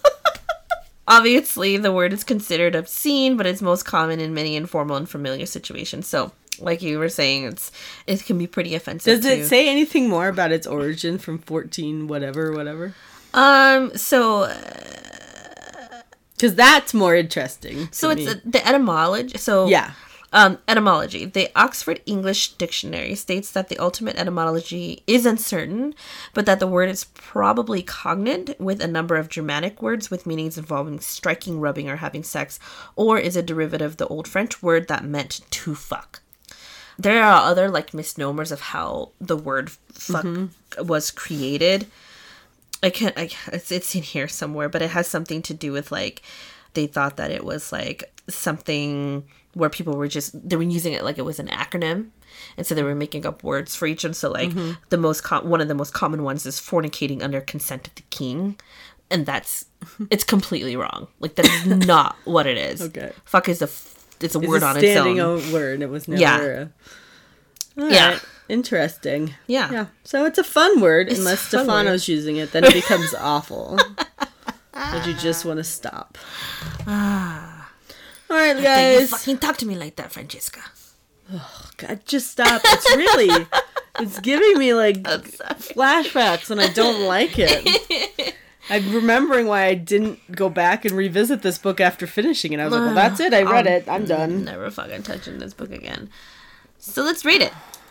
Obviously, the word is considered obscene, but it's most common in many informal and familiar situations. So, like you were saying, it's it can be pretty offensive. Does it too. say anything more about its origin from fourteen whatever, whatever? Um. So. Because that's more interesting. So to it's me. a, the etymology. So Yeah. Um, etymology. The Oxford English Dictionary states that the ultimate etymology is uncertain, but that the word is probably cognate with a number of Germanic words with meanings involving striking, rubbing, or having sex, or is a derivative of the Old French word that meant to fuck. There are other like misnomers of how the word fuck mm-hmm. was created. I can't. I, it's, it's in here somewhere, but it has something to do with like they thought that it was like something where people were just they were using it like it was an acronym, and so they were making up words for each. And so like mm-hmm. the most com- one of the most common ones is fornicating under consent of the king, and that's it's completely wrong. Like that is not what it is. Okay, fuck is a it's a it's word a on its own. Standing own word. It was never. Yeah. A... All yeah. Right. Interesting. Yeah. Yeah. So it's a fun word, It's unless a fun Stefano's using it, then it becomes awful. But you just want to stop. Ah. All right, You guys. fucking talk to me like that, Francesca. Oh, God, just stop. It's really, it's giving me like flashbacks, and I don't like it. I'm remembering why I didn't go back and revisit this book after finishing it. I was like, well, that's it. I read it. I'm done. Never fucking touching this book again. So let's read it.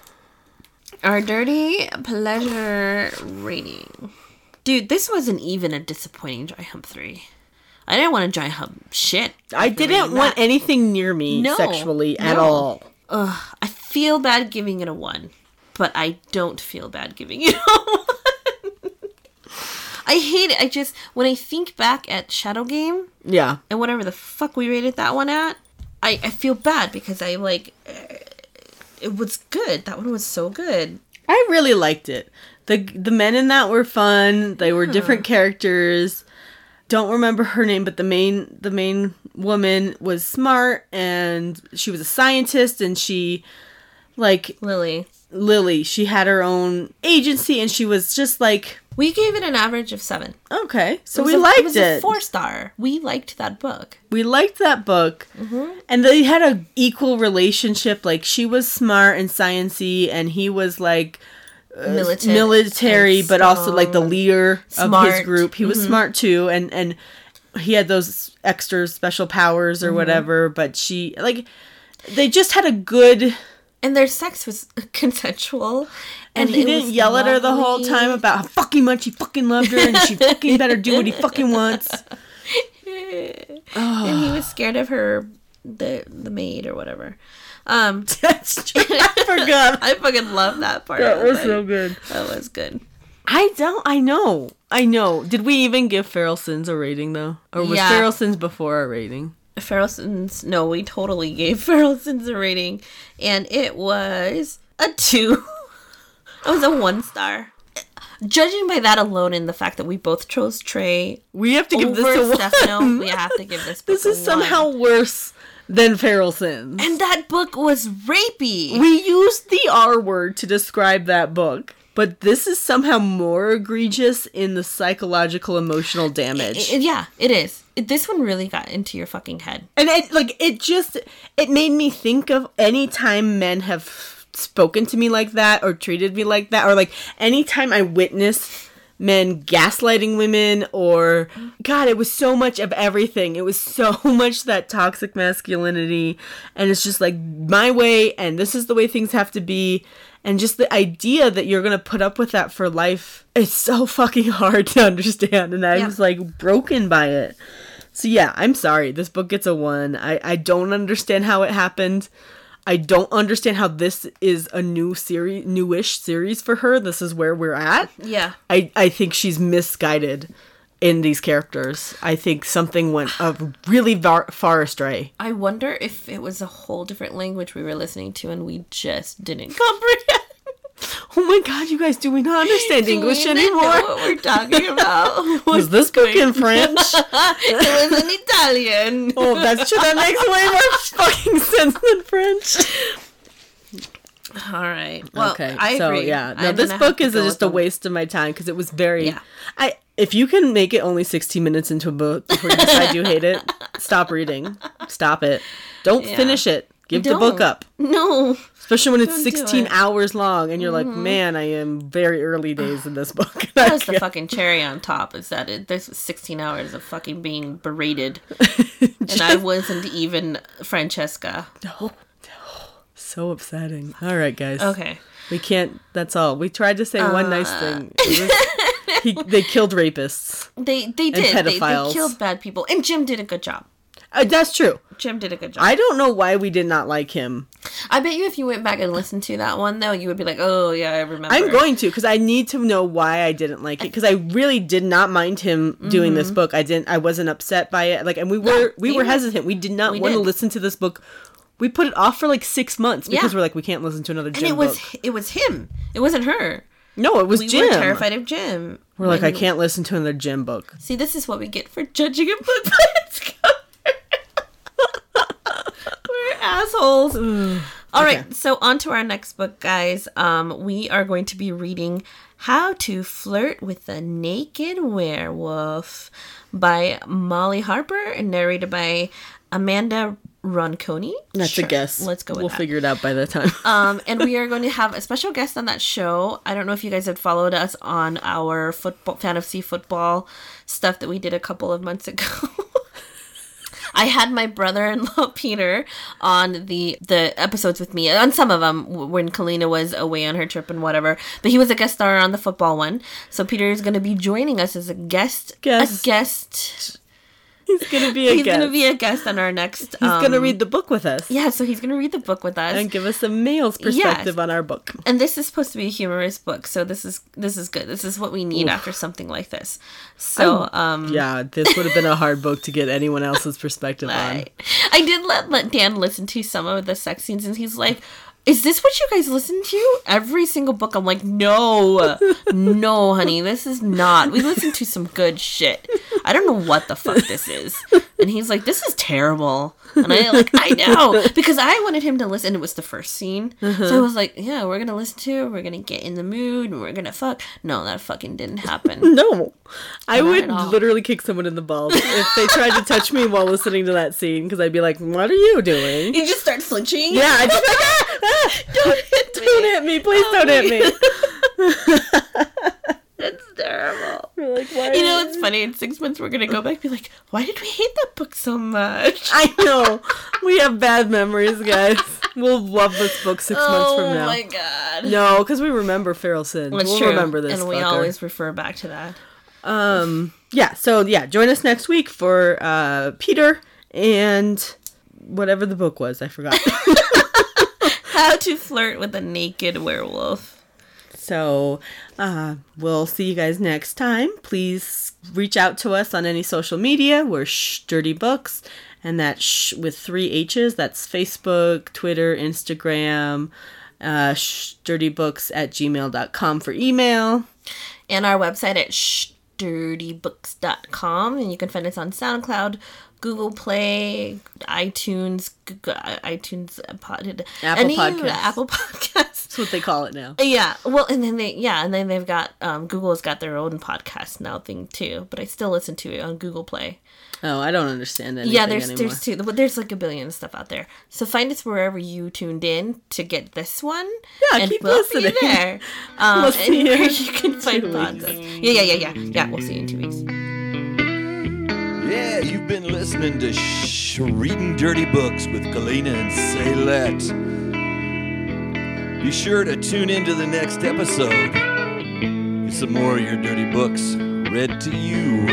Our dirty pleasure rating. Dude, this wasn't even a disappointing Dry Hump three. I didn't want to dry hump shit. I didn't want anything near me No, sexually at no. all. Ugh, I feel bad giving it a one, but I don't feel bad giving it a one. I hate it. I just, when I think back at Shadow Game Yeah. and whatever the fuck we rated that one at, I, I feel bad because I like, it was good. That one was so good. I really liked it. The the men in that were fun. They were different characters. Don't remember her name, but the main the main woman was smart, and she was a scientist, and she like Lily. Lily, she had her own agency, and she was just like, We gave it an average of seven. okay, so It was we a- liked it. Was it. a four star. We liked that book. We liked that book, Mm-hmm. and they had a equal relationship. Like she was smart and sciencey, and he was like uh, Militant military, and but also like the strong. leader of Smart. his group. He was Mhm. smart too, and and he had those extra special powers or Mm-hmm. whatever. But she like they just had a good. And their sex was consensual. And, he it didn't was yell at her the whole lovely. time about how fucking much he fucking loved her, and she fucking better do what he fucking wants. And he was scared of her, the the maid or whatever. Um, That's true. I forgot. I fucking love that part. That of the was thing. so good. That was good. I don't. I know. I know. Did we even give Feral Sins a rating though, or was Yeah. Feral Sins before our rating? Farrelson's, no, we totally gave Farrelson's a rating, and it was a two. It was a one star. Judging by that alone and the fact that we both chose Trey, we have to give over this a Stefano, one. we have to give this book This is a somehow one. worse than Farrelson's. And that book was rapey. We used the R word to describe that book, but this is somehow more egregious in the psychological emotional damage. I- I- yeah, it is. It, this one really got into your fucking head. And it, like, it just, it made me think of any time men have spoken to me like that or treated me like that, or like any time I witnessed men gaslighting women, or God, it was so much of everything. It was so much that toxic masculinity, and it's just like my way, and this is the way things have to be. And just the idea that you're going to put up with that for life is so fucking hard to understand. And I Yeah. was like broken by it. So yeah, I'm sorry. This book gets a one. I, I don't understand how it happened. I don't understand how this is a new series, newish series for her. This is where we're at. Yeah. I, I think she's misguided in these characters. I think something went uh, really far, far astray. I wonder if it was a whole different language we were listening to and we just didn't comprehend. Oh my God, you guys, do we not understand English Do we not anymore? know what we're talking about? Was this book in French? It was in Italian. Oh, that's true. That makes way more fucking sense than French. All right. Well, Okay, I so agree. yeah, no, I'm this gonna book have to is go just with a the- waste of my time because it was very. Yeah. I if you can make it only sixteen minutes into a book before you decide you hate it, stop reading. Stop it. Don't Yeah. finish it. Give the book Don't. up. No. Especially when it's Don't do sixteen it. hours long and you're like, man, I am very early days in this book. That was the fucking cherry on top, is that it, there's sixteen hours of fucking being berated. And I wasn't even Francesca. No. So upsetting. All right, guys. Okay. We can't. That's all. We tried to say one nice Uh. thing. It was, he, they killed rapists. They they did. They, they pedophiles. killed bad people. And Jim did a good job. Uh, that's true. Jim did a good job. I don't know why we did not like him. I bet you if you went back and listened to that one, though, you would be like, oh, yeah, I remember. I'm going to, because I need to know why I didn't like it. Because I really did not mind him doing Mm-hmm. this book. I didn't. I wasn't upset by it. Like, and we were we we were were- hesitant. We did not we want to did. listen to this book. We put it off for like six months because Yeah. we're like, we can't listen to another And Jim it was book. it was him. It wasn't her. No, it was We Jim. were terrified of Jim. We're like, I When- can't listen to another Jim book. See, this is what we get for judging a book by its cover. We're assholes. All right, Okay. so on to our next book, guys. Um, we are going to be reading How to Flirt with a Naked Werewolf by Molly Harper and narrated by Amanda Ronconi. That's Sure, a guess. Let's go with We'll that. figure it out by that time. Um, and we are going to have a special guest on that show. I don't know if you guys have followed us on our football, fantasy football stuff that we did a couple of months ago. I had my brother-in-law Peter on the the episodes with me, on some of them when Kalina was away on her trip and whatever. But he was a guest star on the football one, so Peter is going to be joining us as a guest. Guest. A guest. He's gonna be a He's guest. going to be a guest on our next. He's gonna read the book with us Yeah, so he's going to read the book with us. and give us a male's perspective Yes. on our book. And this is supposed to be a humorous book, so this is this is good. This is what we need after something like this. So, um, Yeah, this would have been a hard book to get anyone else's perspective on. I, I did let, let Dan listen to some of the sex scenes, and he's like, "Is this what you guys listen to? Every single book?" I'm like, "No, no, honey, this is not. We listen to some good shit. I don't know what the fuck this is." And he's like, "This is terrible." And I like, I know, because I wanted him to listen. It was the first scene, so I was like, "Yeah, we're gonna listen to it. We're gonna get in the mood, and we're gonna fuck." No, that fucking didn't happen. No, I Not would at all. literally kick someone in the balls if they tried to touch me while listening to that scene, because I'd be like, "What are you doing?" You just start flinching. Yeah, I'd just be like, ah, ah, Don't hit me. don't hit me, please don't hit me. It's terrible. We're like, why? You know, it's funny. In six months, we're gonna go back and be like, "Why did we hate that book so much?" I know we have bad memories, guys. We'll love this book six months from now. Oh my god. No, because we remember Feral Sin. That's we'll true. remember this, and we fucker. always refer back to that. Um, yeah, so yeah, join us next week for uh, Peter and whatever the book was. I forgot. How to Flirt with a Naked Werewolf. So uh, we'll see you guys next time. Please reach out to us on any social media. We're Shh Dirty Books. and that sh with three H's. That's Facebook, Twitter, Instagram, uh, shturdybooks at gmail dot com for email. And our website at sturdy books dot com. And you can find us on SoundCloud, Google Play, iTunes, Google, iTunes, Pod, Apple any, Podcasts. Apple Podcasts. That's what they call it now. Yeah. Well, and then they, yeah, and then they've got, um, Google's got their own podcast now thing too, but I still listen to it on Google Play. Oh, I don't understand anything Yeah, there's anymore. there's two, but there's like a billion stuff out there. So find us wherever you tuned in to get this one. Yeah, and keep we'll listening. See you there. Um, We'll and see you where in you can find two podcasts. Yeah, yeah, yeah, yeah. Yeah, we'll see you in two weeks. Yeah, you've been listening to Shh, Reading Dirty Books with Galena and Saylette. Be sure to tune into the next episode. Get some more of your dirty books read to you.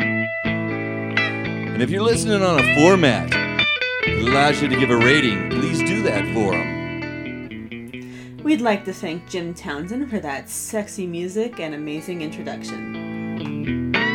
And if you're listening on a format that allows you to give a rating, please do that for them. We'd like to thank Jim Townsend for that sexy music and amazing introduction.